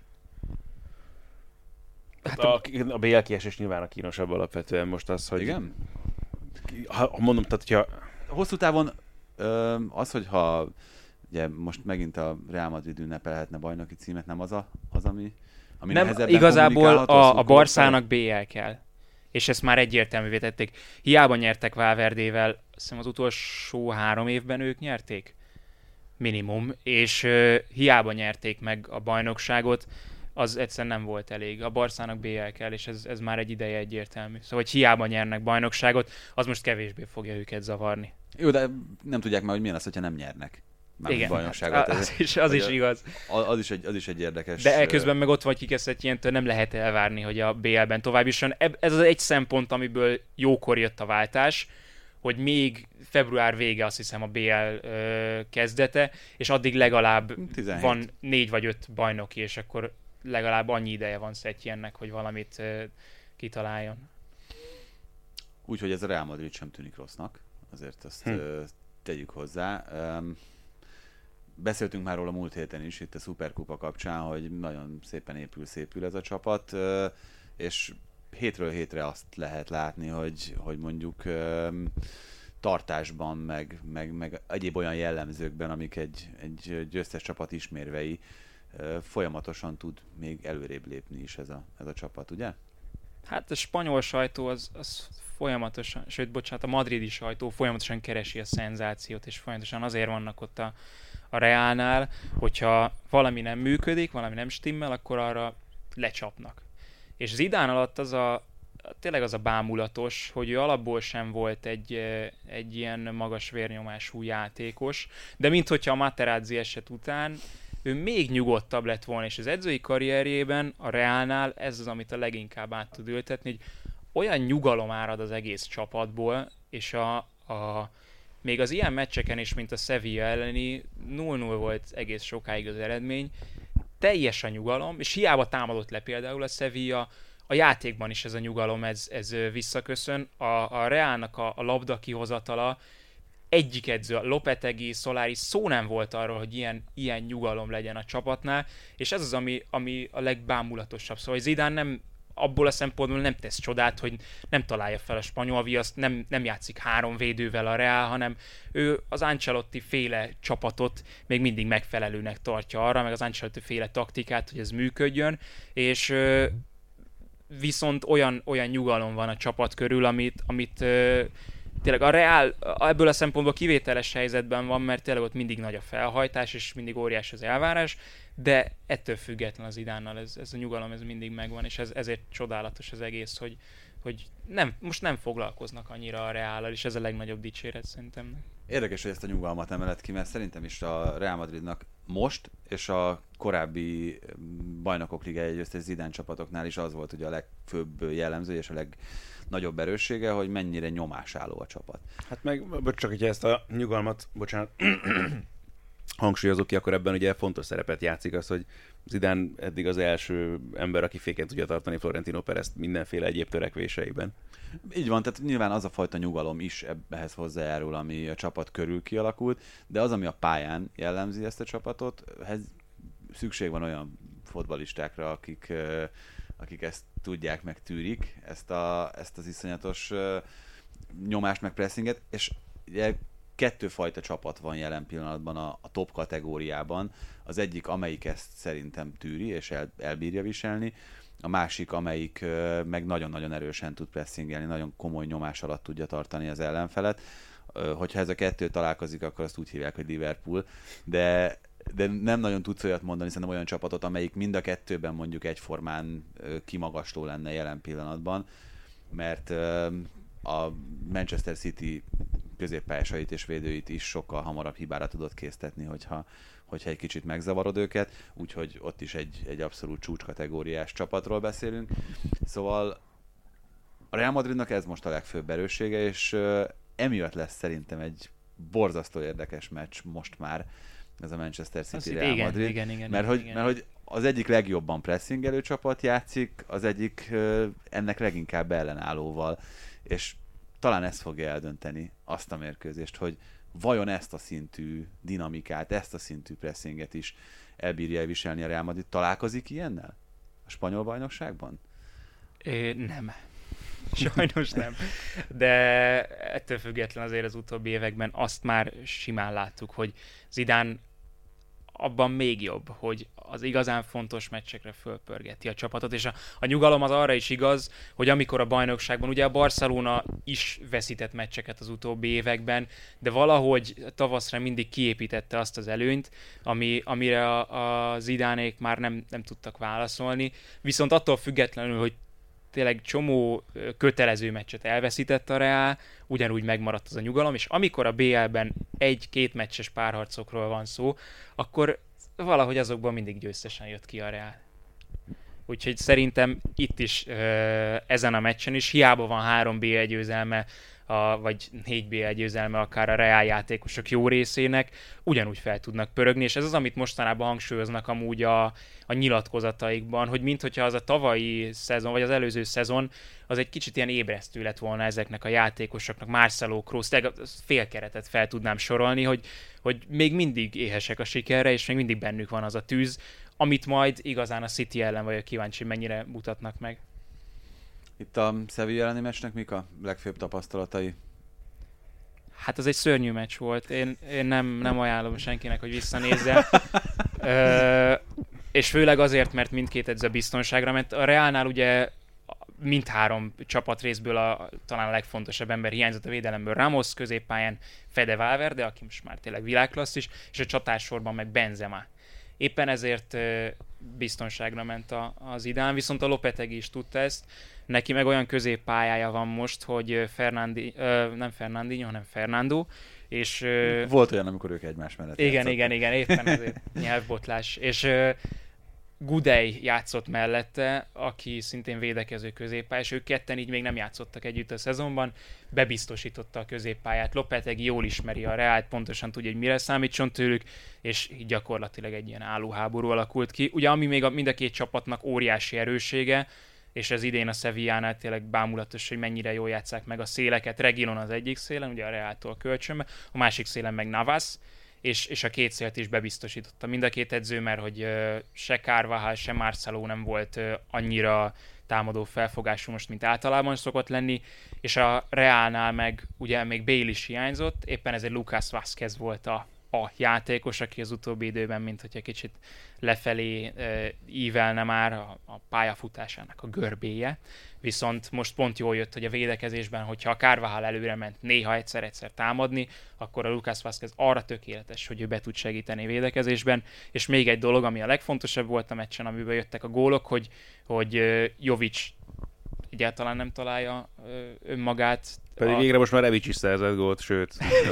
Hát a, a bé el kiesés nyilván a kínosabb alapvetően most az, hogy... Igen? Ha, ha mondom, tehát hogyha... Hosszú távon ö, az, hogyha ugye most megint a Real Madrid ünnepelhetne bajnoki címet, nem az, a, az ami, ami nem, nehezebben igazából a, a Barszának fel? bé el kell. És ezt már egyértelművé tették. Hiába nyertek Valverdével, azt hiszem az utolsó három évben ők nyerték. Minimum. És uh, hiába nyerték meg a bajnokságot, az egyszerűen nem volt elég. A Barszának bé el kell, és ez, ez már egy ideje egyértelmű. Szóval, hogy hiába nyernek bajnokságot, az most kevésbé fogja őket zavarni. Jó, de nem tudják már, hogy milyen az, hogyha nem nyernek. Igen, bajnokságot. az is, az is igaz. Az is, egy, az is egy érdekes... De közben meg ott vagy kikeszett ilyentől, nem lehet elvárni, hogy a bé el-ben tovább jusson. Ez az egy szempont, amiből jókor jött a váltás, hogy még február vége, azt hiszem, a bé el ö, kezdete, és addig legalább tizenhét van négy vagy öt bajnoki, és akkor legalább annyi ideje van Setyennek, hogy valamit ö, kitaláljon. Úgyhogy ez a Real Madrid sem tűnik rossznak, azért azt hm. ö, tegyük hozzá. Um, Beszéltünk már róla múlt héten is, itt a Superkupa kapcsán, hogy nagyon szépen épül, szépül ez a csapat, és hétről hétre azt lehet látni, hogy, hogy mondjuk tartásban, meg, meg, meg egyéb olyan jellemzőkben, amik egy, egy győztes csapat ismérvei, folyamatosan tud még előrébb lépni is ez a, ez a csapat, ugye? Hát a spanyol sajtó az, az folyamatosan, sőt, bocsánat, a madridi sajtó folyamatosan keresi a szenzációt, és folyamatosan azért vannak ott a a Realnál, hogyha valami nem működik, valami nem stimmel, akkor arra lecsapnak. És Zidane alatt az a, tényleg az a bámulatos, hogy ő alapból sem volt egy, egy ilyen magas vérnyomású játékos, de minthogyha a Materazzi eset után ő még nyugodtabb lett volna, és az edzői karrierjében a Realnál ez az, amit a leginkább át tud ültetni, hogy olyan nyugalom árad az egész csapatból, és a, a még az ilyen meccseken is, mint a Sevilla elleni, null null volt egész sokáig az eredmény, teljes a nyugalom, és hiába támadott le például a Sevilla, a játékban is ez a nyugalom, ez, ez visszaköszön. A, a Realnak a, a labda kihozatala, egyik edző, a Lopetegui, Solari szó nem volt arról, hogy ilyen, ilyen nyugalom legyen a csapatnál, és ez az, ami, ami a legbámulatosabb. Szóval Zidane nem abból a szempontból nem tesz csodát, hogy nem találja fel a spanyol viaszt, nem, nem játszik három védővel a Real, hanem ő az Ancelotti féle csapatot még mindig megfelelőnek tartja arra, meg az Ancelotti féle taktikát, hogy ez működjön, és viszont olyan, olyan nyugalom van a csapat körül, amit, amit tényleg a Real ebből a szempontból kivételes helyzetben van, mert tényleg ott mindig nagy a felhajtás, és mindig óriás az elvárás, de ettől független az Idánnal ez, ez a nyugalom ez mindig megvan, és ez, ezért csodálatos az egész, hogy, hogy nem, most nem foglalkoznak annyira a Reállal, és ez a legnagyobb dicséret szerintem. Érdekes, hogy ezt a nyugalmat emeled ki, mert szerintem is a Real Madridnak most, és a korábbi bajnokok ligája győztes Zidane csapatoknál is az volt ugye a legfőbb jellemző, és a legnagyobb erőssége, hogy mennyire nyomásálló a csapat. Hát meg, csak hogyha ezt a nyugalmat, bocsánat, hangsúlyozok ki, akkor ebben ugye fontos szerepet játszik az, hogy Zidane eddig az első ember, aki féken tudja tartani Florentino Perezt mindenféle egyéb törekvéseiben. Így van, tehát nyilván az a fajta nyugalom is ehhez hozzájárul, ami a csapat körül kialakult, de az, ami a pályán jellemzi ezt a csapatot, ehhez szükség van olyan fotballistákra, akik, akik ezt tudják, meg tűrik, ezt, a, ezt az iszonyatos nyomást, meg pressinget, és ugye kettőfajta csapat van jelen pillanatban a, a top kategóriában. Az egyik, amelyik ezt szerintem tűri, és el, elbírja viselni, a másik, amelyik uh, meg nagyon-nagyon erősen tud pressingelni, nagyon komoly nyomás alatt tudja tartani az ellenfelet. Uh, hogyha ez a kettő találkozik, akkor azt úgy hívják, hogy Liverpool, de, de nem nagyon tudsz olyat mondani, szerintem olyan csapatot, amelyik mind a kettőben mondjuk egyformán uh, kimagasló lenne jelen pillanatban, mert uh, a Manchester City középpályásait és védőit is sokkal hamarabb hibára tudott késztetni, hogyha, hogyha egy kicsit megzavarod őket, úgyhogy ott is egy, egy abszolút csúcskategóriás csapatról beszélünk. Szóval a Real Madridnak ez most a legfőbb erőssége, és uh, emiatt lesz szerintem egy borzasztó érdekes meccs most már, ez a Manchester City Real igen, Madrid, igen, igen, mert, igen, hogy, igen. mert hogy az egyik legjobban pressingelő csapat játszik, az egyik uh, ennek leginkább ellenállóval, és talán ez fogja eldönteni azt a mérkőzést, hogy vajon ezt a szintű dinamikát, ezt a szintű pressinget is elbírja viselni a Real Madrid. Találkozik ilyennel a spanyol bajnokságban? É, nem. Sajnos nem. De ettől független azért az utóbbi években azt már simán láttuk, hogy Zidane abban még jobb, hogy az igazán fontos meccsekre fölpörgeti a csapatot, és a, a nyugalom az arra is igaz, hogy amikor a bajnokságban, ugye a Barcelona is veszített meccseket az utóbbi években, de valahogy tavaszra mindig kiépítette azt az előnyt, ami, amire a, a Zidánék már nem, nem tudtak válaszolni, viszont attól függetlenül, hogy tényleg csomó kötelező meccset elveszített a Real, ugyanúgy megmaradt az a nyugalom, és amikor a bé el-ben egy-két meccses párharcokról van szó, akkor valahogy azokban mindig győztesen jött ki a Real. Úgyhogy szerintem itt is, ezen a meccsen is, hiába van három bé el győzelme, a, vagy négy bé el győzelme akár a Real játékosok jó részének, ugyanúgy fel tudnak pörögni, és ez az, amit mostanában hangsúlyoznak amúgy a, a nyilatkozataikban, hogy minthogyha az a tavalyi szezon, vagy az előző szezon, az egy kicsit ilyen ébresztő lett volna ezeknek a játékosoknak, Marcelo, Kroos, félkeretet fel tudnám sorolni, hogy, hogy még mindig éhesek a sikerre, és még mindig bennük van az a tűz, amit majd igazán a City ellen vagyok kíváncsi, mennyire mutatnak meg. Itt a Sevilla elleni meccsnek mik a legfőbb tapasztalatai? Hát az egy szörnyű meccs volt. Én, én nem, nem ajánlom senkinek, hogy visszanézze. Ö, és főleg azért, mert mindkét edző biztonságra ment. A Realnál ugye mindhárom csapatrészből a, talán a legfontosabb ember hiányzott a védelemből. Ramos középpályán, Fede Valverde, aki most már tényleg világklasszis, és a csatársorban meg Benzema. Éppen ezért biztonságra ment a, az Zidane, viszont a Lopetegui is tudta ezt. Neki meg olyan középpályája van most, hogy Fernandi, nem Fernandinho, hanem Fernando, és... Volt olyan, amikor ők egymás mellett Igen, játszottak. igen, igen, éppen ezért nyelvbotlás. És Gudej játszott mellette, aki szintén védekező középpálya, és ők ketten így még nem játszottak együtt a szezonban, bebiztosította a középpályát. Lopetegui jól ismeri a Reált, pontosan tudja, hogy mire számítson tőlük, és így gyakorlatilag egy ilyen állóháború alakult ki. Ugye ami még a, mind a két csapatnak óriási erőssége, és ez idén a Sevillánál tényleg bámulatos, hogy mennyire jól játsszák meg a széleket. Reguilón az egyik szélen, ugye a Reáltól kölcsönbe, a másik szélen meg Navas, és, és a két szélt is bebiztosította mind a két edző, mert hogy uh, se Carvajal, se Marcelo nem volt uh, annyira támadó felfogású most, mint általában szokott lenni, és a Reálnál meg ugye még Bale is hiányzott, éppen ezért Lucas Vázquez volt a, a játékos, aki az utóbbi időben, mint hogyha kicsit lefelé uh, ívelne már a, a pályafutásának a görbéje, viszont most pont jól jött, hogy a védekezésben, hogyha a Carvajal előre ment néha egyszer-egyszer támadni, akkor a Lucas Vázquez arra tökéletes, hogy ő be tud segíteni védekezésben, és még egy dolog, ami a legfontosabb volt a meccsen, amiből jöttek a gólok, hogy, hogy uh, Jovic egyáltalán nem találja uh, önmagát. Pedig a... végre most már Rebic is szerzett gólt, sőt.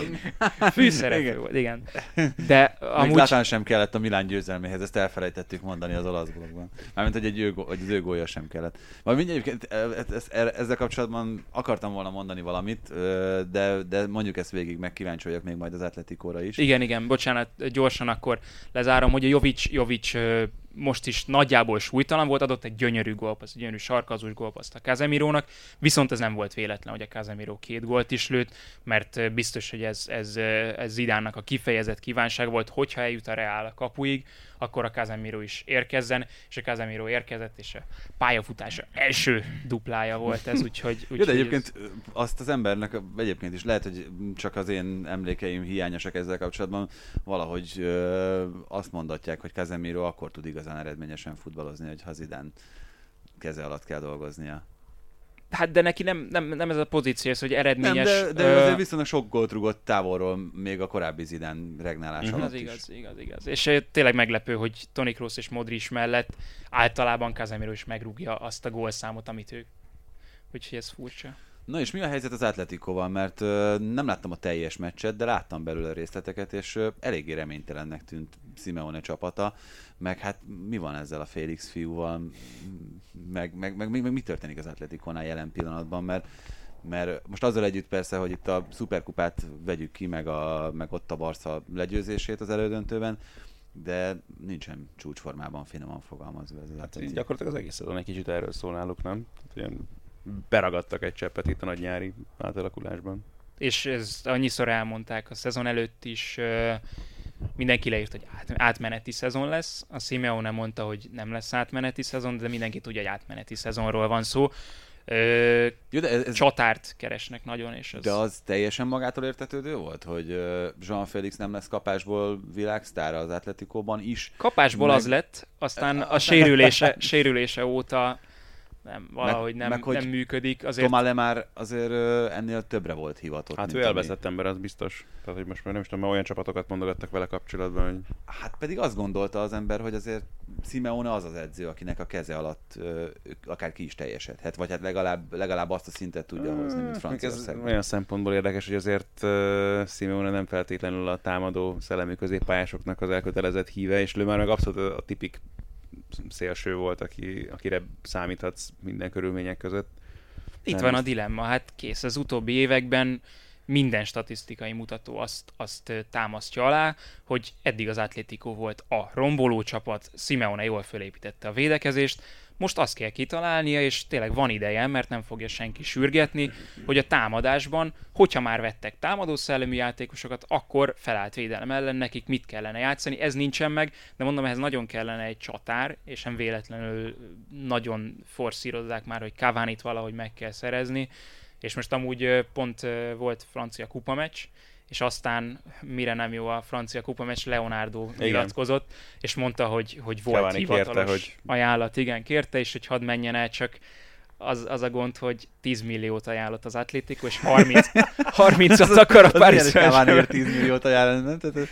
Fűszerepő volt, igen. De amúgy... Még látán sem kellett a Milán győzelméhez, ezt elfelejtettük mondani az olasz blogban. Mármint, hogy, egy ő, hogy az ő gólja sem kellett. Majd mindjárt ezzel kapcsolatban akartam volna mondani valamit, de, de mondjuk ezt végig, meg kíváncsi vagyok még majd az Atletikóra is. Igen, igen, bocsánat, gyorsan akkor lezárom, hogy a Jovic, Jovic most is nagyjából súlytalan volt, adott egy gyönyörű gólpaszt, egy gyönyörű sarkazós gólpaszt a Casemirónak, viszont ez nem volt véletlen, hogy a Casemiro két gólt is lőtt, mert biztos, hogy ez, ez, ez Zidánnak a kifejezett kívánság volt, hogyha eljut a Real a kapuig, akkor a Casemiro is érkezzen, és a Casemiro érkezett, és a pályafutása első duplája volt ez, úgyhogy... úgy, Jó, de egyébként ez... azt az embernek egyébként is lehet, hogy csak az én emlékeim hiányosak ezzel kapcsolatban, valahogy ö, azt mondatják, hogy Casemiro akkor tud igazán eredményesen futballozni, hogy Zidane keze alatt kell dolgoznia. Hát de neki nem, nem, nem ez a pozíció, ez, hogy eredményes... Nem, de, de ö... azért viszonylag sok gólt rúgott távolról még a korábbi Zidane regnálás alatt Az is. igaz, igaz, igaz. És tényleg meglepő, hogy Toni Kroos és Modric mellett általában Casemiro is megrúgja azt a gólszámot, amit ők. Úgyhogy ez furcsa. Na és mi a helyzet az Atleticóval? Mert ö, nem láttam a teljes meccset, de láttam belőle részleteket, és ö, eléggé reménytelennek tűnt Simeone csapata, meg hát mi van ezzel a Félix fiúval, meg, meg, meg, meg, meg mi történik az Atleticónál jelen pillanatban, mert, mert most azzal együtt persze, hogy itt a szuperkupát vegyük ki, meg, a, meg ott a Barca legyőzését az elődöntőben, de nincsen csúcsformában, finoman fogalmazva ez az Hát Atletico. gyakorlatilag az egész szezon egy kicsit erről szól náluk, nem? Hát, ilyen beragadtak egy cseppet itt a nagy nyári átalakulásban. És ezt annyiszor elmondták a szezon előtt is, ö, mindenki leírt, hogy át, átmeneti szezon lesz. A Simeone mondta, hogy nem lesz átmeneti szezon, de mindenki tudja, hogy átmeneti szezonról van szó. Ö, Jó, de ez, ez, csatárt keresnek nagyon, és az... de az teljesen magától értetődő volt, hogy ö, João Félix nem lesz kapásból világsztára az Atleticóban is. Kapásból meg- az lett, aztán a Aztán- sérülése, sérülése óta nem, valahogy nem, meg hogy nem működik. Azért Tomá Lemár azért ö, ennél többre volt hivatott. Hát mint ő ami- elveszett ember, az biztos. Tehát, hogy most már nem is tudom, már olyan csapatokat mondogattak vele kapcsolatban, hogy Hát pedig azt gondolta az ember, hogy azért Simeone az az edző, akinek a keze alatt ö, akár ki is teljesedhet, vagy hát legalább, legalább azt a szintet tudja hozni, mint ez Franciaországban. olyan szempontból érdekes, hogy azért uh, Simeone nem feltétlenül a támadó szellemi középpályásoknak az elkötelezett híve, és ő már meg abszolút a tipik szélső volt, aki, akire számíthatsz minden körülmények között. itt Nem van is- a dilemma, hát kész, az utóbbi években minden statisztikai mutató azt, azt ö, támasztja alá, hogy eddig az Atlético volt a romboló csapat, Simeone jól fölépítette a védekezést, most azt kell kitalálnia, és tényleg van ideje, mert nem fogja senki sürgetni, hogy a támadásban, hogyha már vettek támadó szellemi játékosokat, akkor felállt védelem ellen nekik mit kellene játszani, ez nincsen meg, de mondom, ehhez nagyon kellene egy csatár, és nem véletlenül nagyon forszírozzák már, hogy Cavani-t valahogy meg kell szerezni, és most amúgy ö, pont ö, volt francia kupameccs, és aztán mire nem jó a francia kupameccs, Leonardo Igen. nyilatkozott, és mondta, hogy, hogy volt Cavani hivatalos kérte, hogy- ajánlat, igen, kérte, és hogy hadd menjen el, csak az, az a gond, hogy tíz milliót ajánlott az Atlético, és harminc, harmincat akar a Paris Az milyen, hogy Cavani Saint-Germain. tíz milliót ajánlani, nem? Tehát,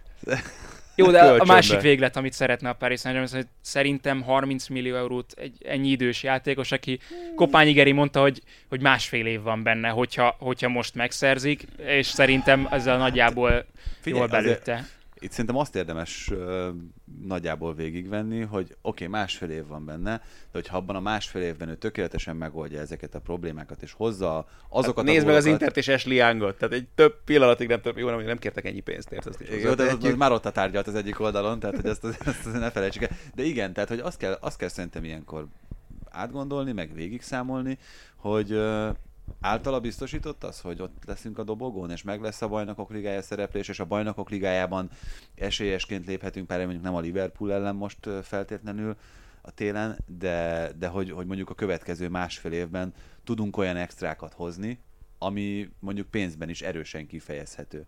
Jó, de a Kölcsönbe. másik véglet, amit szeretne a Paris Saint-Germain, hogy szerintem harminc millió eurót egy ennyi idős játékos, aki Kopányi Geri mondta, hogy, hogy másfél év van benne, hogyha, hogyha most megszerzik, és szerintem ezzel nagyjából Figyelj, jól belőtte. itt szerintem azt érdemes ö, nagyjából végigvenni, hogy oké, okay, másfél év van benne, de hogyha abban a másfél évben ő tökéletesen megoldja ezeket a problémákat, és hozza azokat Hát nézd a meg az gólokat- Intert és Ashley Youngot, tehát egy több pillanatig nem, több, jó, nem, nem kértek ennyi pénzt, érted? Ezt is Jó, de az, az hozzátehetjük. már ott a tárgyalt az egyik oldalon, tehát hogy ezt, ezt, ezt ne felejtsük el. De igen, tehát hogy azt kell, azt kell szerintem ilyenkor átgondolni, meg végig számolni, hogy ö, általa biztosított az, hogy ott leszünk a dobogón, és meg lesz a Bajnokok Ligája szereplés, és a Bajnokok Ligájában esélyesként léphetünk, pár mondjuk nem a Liverpool ellen most ö, feltétlenül a télen, de, de hogy, hogy mondjuk a következő másfél évben tudunk olyan extrákat hozni, ami mondjuk pénzben is erősen kifejezhető.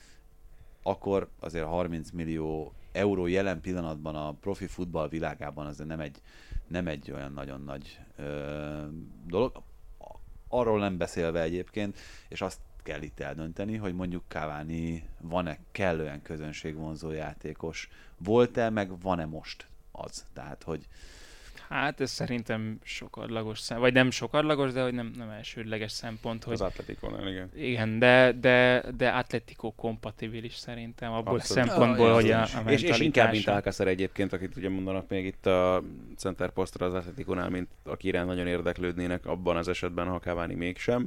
Akkor azért harminc millió euró jelen pillanatban a profi futball világában azért nem egy, nem egy olyan nagyon nagy ö, dolog. Arról nem beszélve egyébként, és azt kell itt eldönteni, hogy mondjuk Cavani van-e kellően közönségvonzó játékos, volt-e, meg van-e most az. Tehát, hogy Hát ez szerintem sokadlagos szem, vagy nem sokadlagos, de hogy nem, nem elsődleges szempont, hogy Az Atleticónál, igen. igen, de, de, de Atletico kompatibilis szerintem abból Abszolút. a szempontból, Ah, hogy a, igen. a És, és inkább, mint mentalitása. Alcácer egyébként, akit ugye mondanak még itt a center posztra az Atleticónál, mint akire nagyon érdeklődnének abban az esetben, ha Cavani mégsem.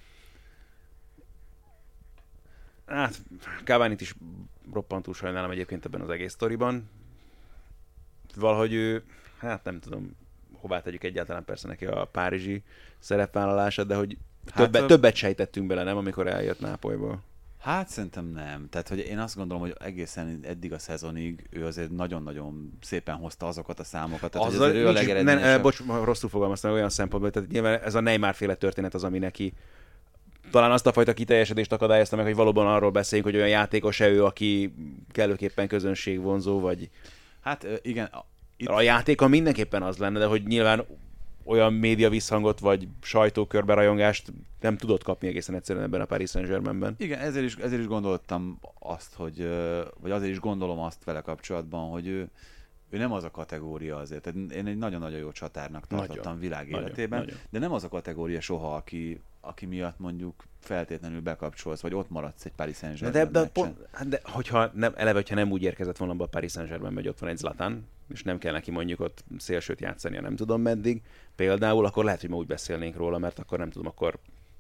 Hát, Cavanit is roppantul sajnálom egyébként ebben az egész sztoriban. Valahogy ő, hát nem tudom, hová tegyük egyáltalán persze neki a párizsi szerepvállalása, de hogy többet, Hát, többet sejtettünk bele, nem, amikor eljött Nápolyból. Hát szerintem nem. Tehát, hogy én azt gondolom, hogy egészen eddig a szezonig ő azért nagyon-nagyon szépen hozta azokat a számokat. Tehát, hogy Azzal, azért ő a nincs, ne, legeredményesebb. bocs, rosszul fogalmaztam olyan szempontból, tehát nyilván ez a Neymar féle történet az, ami neki talán azt a fajta kiteljesedést akadályozta meg, hogy valóban arról beszéljünk, hogy olyan játékos-e ő, aki kellőképpen közönségvonzó, vagy Hát ö, igen, a- itt, a játéka mindenképpen az lenne, de hogy nyilván olyan média visszhangot, vagy sajtókörbe rajongást nem tudott kapni egészen egyszerűen ebben a Paris Saint-Germainben. igen, ezért is, ezért is gondoltam azt, hogy, ö, vagy azért is gondolom azt vele kapcsolatban, hogy ő, ő nem az a kategória azért. Tehát én egy nagyon-nagyon jó csatárnak tartottam Nagyon, világ nagyon, életében, nagyon. de nem az a kategória soha, aki aki miatt mondjuk feltétlenül bekapcsolsz, vagy ott maradsz egy Paris Saint-Germain de, de, meccsen. pont, de hogyha nem, eleve, hogyha nem úgy érkezett volna be a Paris Saint-Germain, hogy ott van egy Zlatan, és nem kell neki mondjuk ott szélsőt játszania, nem tudom meddig, például, akkor lehet, hogy ma úgy beszélnénk róla, mert akkor nem tudom, akkor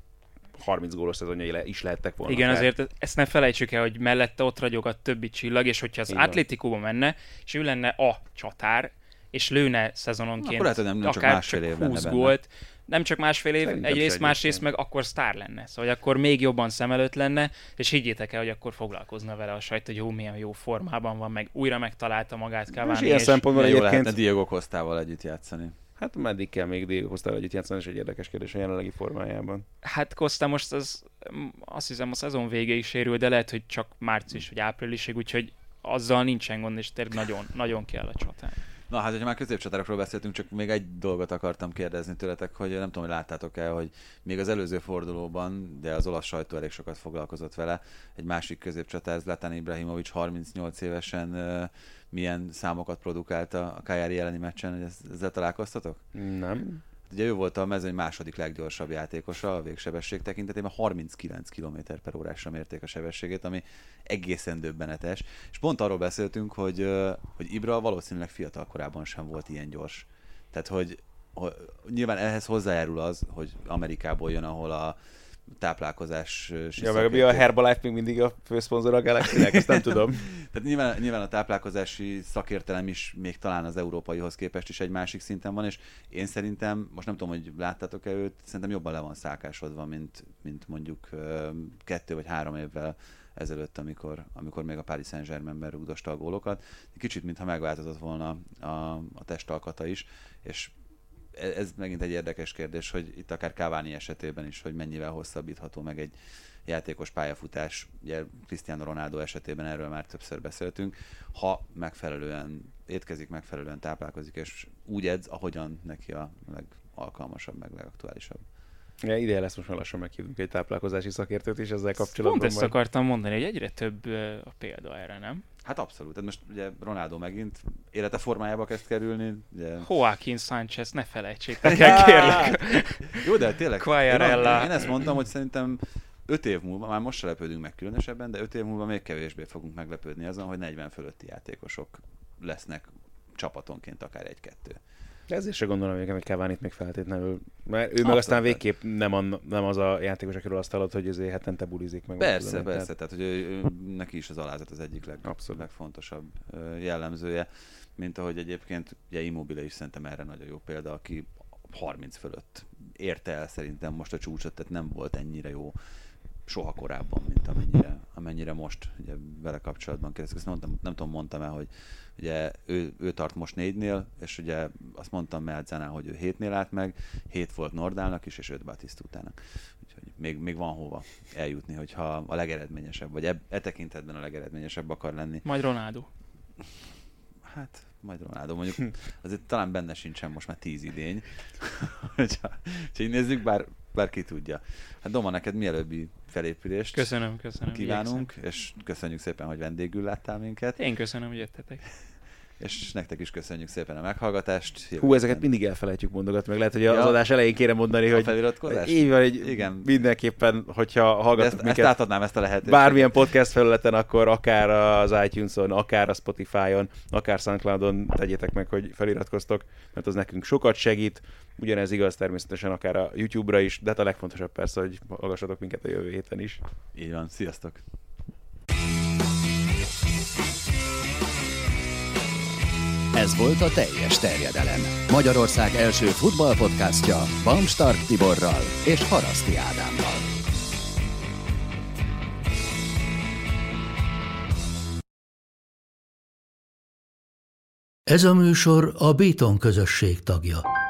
harminc gólos szezonjai is lehettek volna. Igen, akár. azért ezt ne felejtsük el, hogy mellette ott ragyog a többi csillag, és hogyha az Atlétikóba menne, és ő lenne a csatár, és lőne szezononként akkor lehet, hogy nem, nem akár csak másfél év húsz lenne gólt, nem csak másfél év, Szerintem egyrészt, se másrészt egyébként. meg akkor sztár lenne. Szóval akkor még jobban szem előtt lenne, és higgyétek el, hogy akkor foglalkozna vele a sajt, hogy jó, milyen jó formában van, meg újra megtalálta magát Cavani. És ilyen és szempontból Jó egyébként... lehetne Diego Costával együtt játszani. Hát meddig kell még Diego Costával együtt játszani, és egy érdekes kérdés a jelenlegi formájában. Hát Costa most az, azt hiszem a szezon végéig sérül, de lehet, hogy csak március vagy áprilisig, úgyhogy azzal nincsen gond, és tényleg nagyon, nagyon kell a csatár. Na hát, hogyha már középcsatárokról beszéltünk, csak még egy dolgot akartam kérdezni tőletek, hogy nem tudom, hogy láttátok el, hogy még az előző fordulóban, de az olasz sajtó elég sokat foglalkozott vele, egy másik középcsatár, Zlatan Ibrahimovic harmincnyolc évesen uh, milyen számokat produkált a Cagliari elleni meccsen, hogy ezzel találkoztatok? Nem. Ugye ő volt a mezőny második leggyorsabb játékosa a végsebesség tekintetében, harminckilenc kilométer per órásra mérték a sebességét, ami egészen döbbenetes. És pont arról beszéltünk, hogy, hogy Ibra valószínűleg fiatal korában sem volt ilyen gyors. Tehát, hogy, hogy nyilván ehhez hozzájárul az, hogy Amerikából jön, ahol a táplálkozás... Ja, meg mi a Herbalife még mindig a főszponzor a Galaxy-nek, ezt nem tudom. Tehát nyilván, nyilván a táplálkozási szakértelem is még talán az európaihoz képest is egy másik szinten van, és én szerintem, most nem tudom, hogy láttátok-e őt, szerintem jobban le van szálkásodva, mint, mint mondjuk kettő vagy három évvel ezelőtt, amikor, amikor még a Paris Saint-Germainben rúgdosta a gólokat. Kicsit, mintha megváltozott volna a, a testalkata is, és ez megint egy érdekes kérdés, hogy itt akár Cavani esetében is, hogy mennyivel hosszabbítható meg egy játékos pályafutás. Ugye Cristiano Ronaldo esetében erről már többször beszéltünk. Ha megfelelően étkezik, megfelelően táplálkozik, és úgy edz, ahogyan neki a legalkalmasabb, meg legaktuálisabb. Ja, ideje lesz most már lassan meghívunk egy táplálkozási szakértőt is ezzel kapcsolatban. Pont ezt majd. akartam mondani, hogy egyre több a példa erre, nem? Hát abszolút. Tehát most ugye Ronaldo megint élete formájába kezd kerülni. Ugye... Joaquin Sánchez, ne felejtsétek el, kérlek. Jó, de tényleg. Quagliarella. Én, én ezt mondtam, hogy szerintem öt év múlva, már most se lepődünk meg különösebben, de öt év múlva még kevésbé fogunk meglepődni azon, hogy negyven fölötti játékosok lesznek csapatonként akár egy-kettő. De ezért se gondolom, hogy nekem Cavani-t még feltétlenül. Mert ő meg aztán végképp nem, a, nem az a játékos, akiről azt hallott, hogy azért hetente bulizik meg. Persze, tudom, persze. Tehát... Tehát, hogy ő, ő, neki is az alázat az egyik leg, legfontosabb jellemzője, mint ahogy egyébként ugye Immobile is szerintem erre nagyon jó példa, aki harminc fölött érte el szerintem most a csúcsot, tehát nem volt ennyire jó soha korábban, mint amennyire, amennyire most ugye vele kapcsolatban kérdezik. Ezt mondtam, nem tudom, mondtam el, hogy ugye ő, ő tart most négynél, és ugye azt mondtam Melzánál, hogy ő hétnél állt meg, hét volt Nordálnak is, és öt Batisztútának. Úgyhogy még, még van hova eljutni, hogyha a legeredményesebb, vagy e, e tekintetben a legeredményesebb akar lenni. Majd Ronaldo. Hát, majd Ronaldo. Mondjuk azért talán benne sincsen most már tíz idény. Hogyha így nézzük, bár, bár ki tudja. Hát Doma, neked mielőbbi felépülést Köszönöm, köszönöm. kívánunk, igyekszem. és köszönjük szépen, hogy vendégül láttál minket. Én köszönöm, hogy jöttetek. És nektek is köszönjük szépen a meghallgatást. Jövő Hú, ezeket héten. mindig elfelejtjük mondogatni, meg lehet, hogy Ja. az adás elején kéne mondani, A hogy feliratkozás? így van, hogy Igen. mindenképpen, hogyha De hallgatok ezt, ezt minket átadnám, ezt a lehetőséget. bármilyen podcast felületen, akkor akár az iTunes-on, akár a Spotify-on, akár SoundCloud-on tegyétek meg, hogy feliratkoztok, mert az nekünk sokat segít. Ugyanez igaz természetesen akár a YouTube-ra is, de hát a legfontosabb persze, hogy hallgassatok minket a jövő héten is. Így van, sziasztok! Ez volt a Teljes Terjedelem. Magyarország első futballpodcastja Bamstark Tiborral és Haraszti Ádámmal. Ez a műsor a Béton közösség tagja.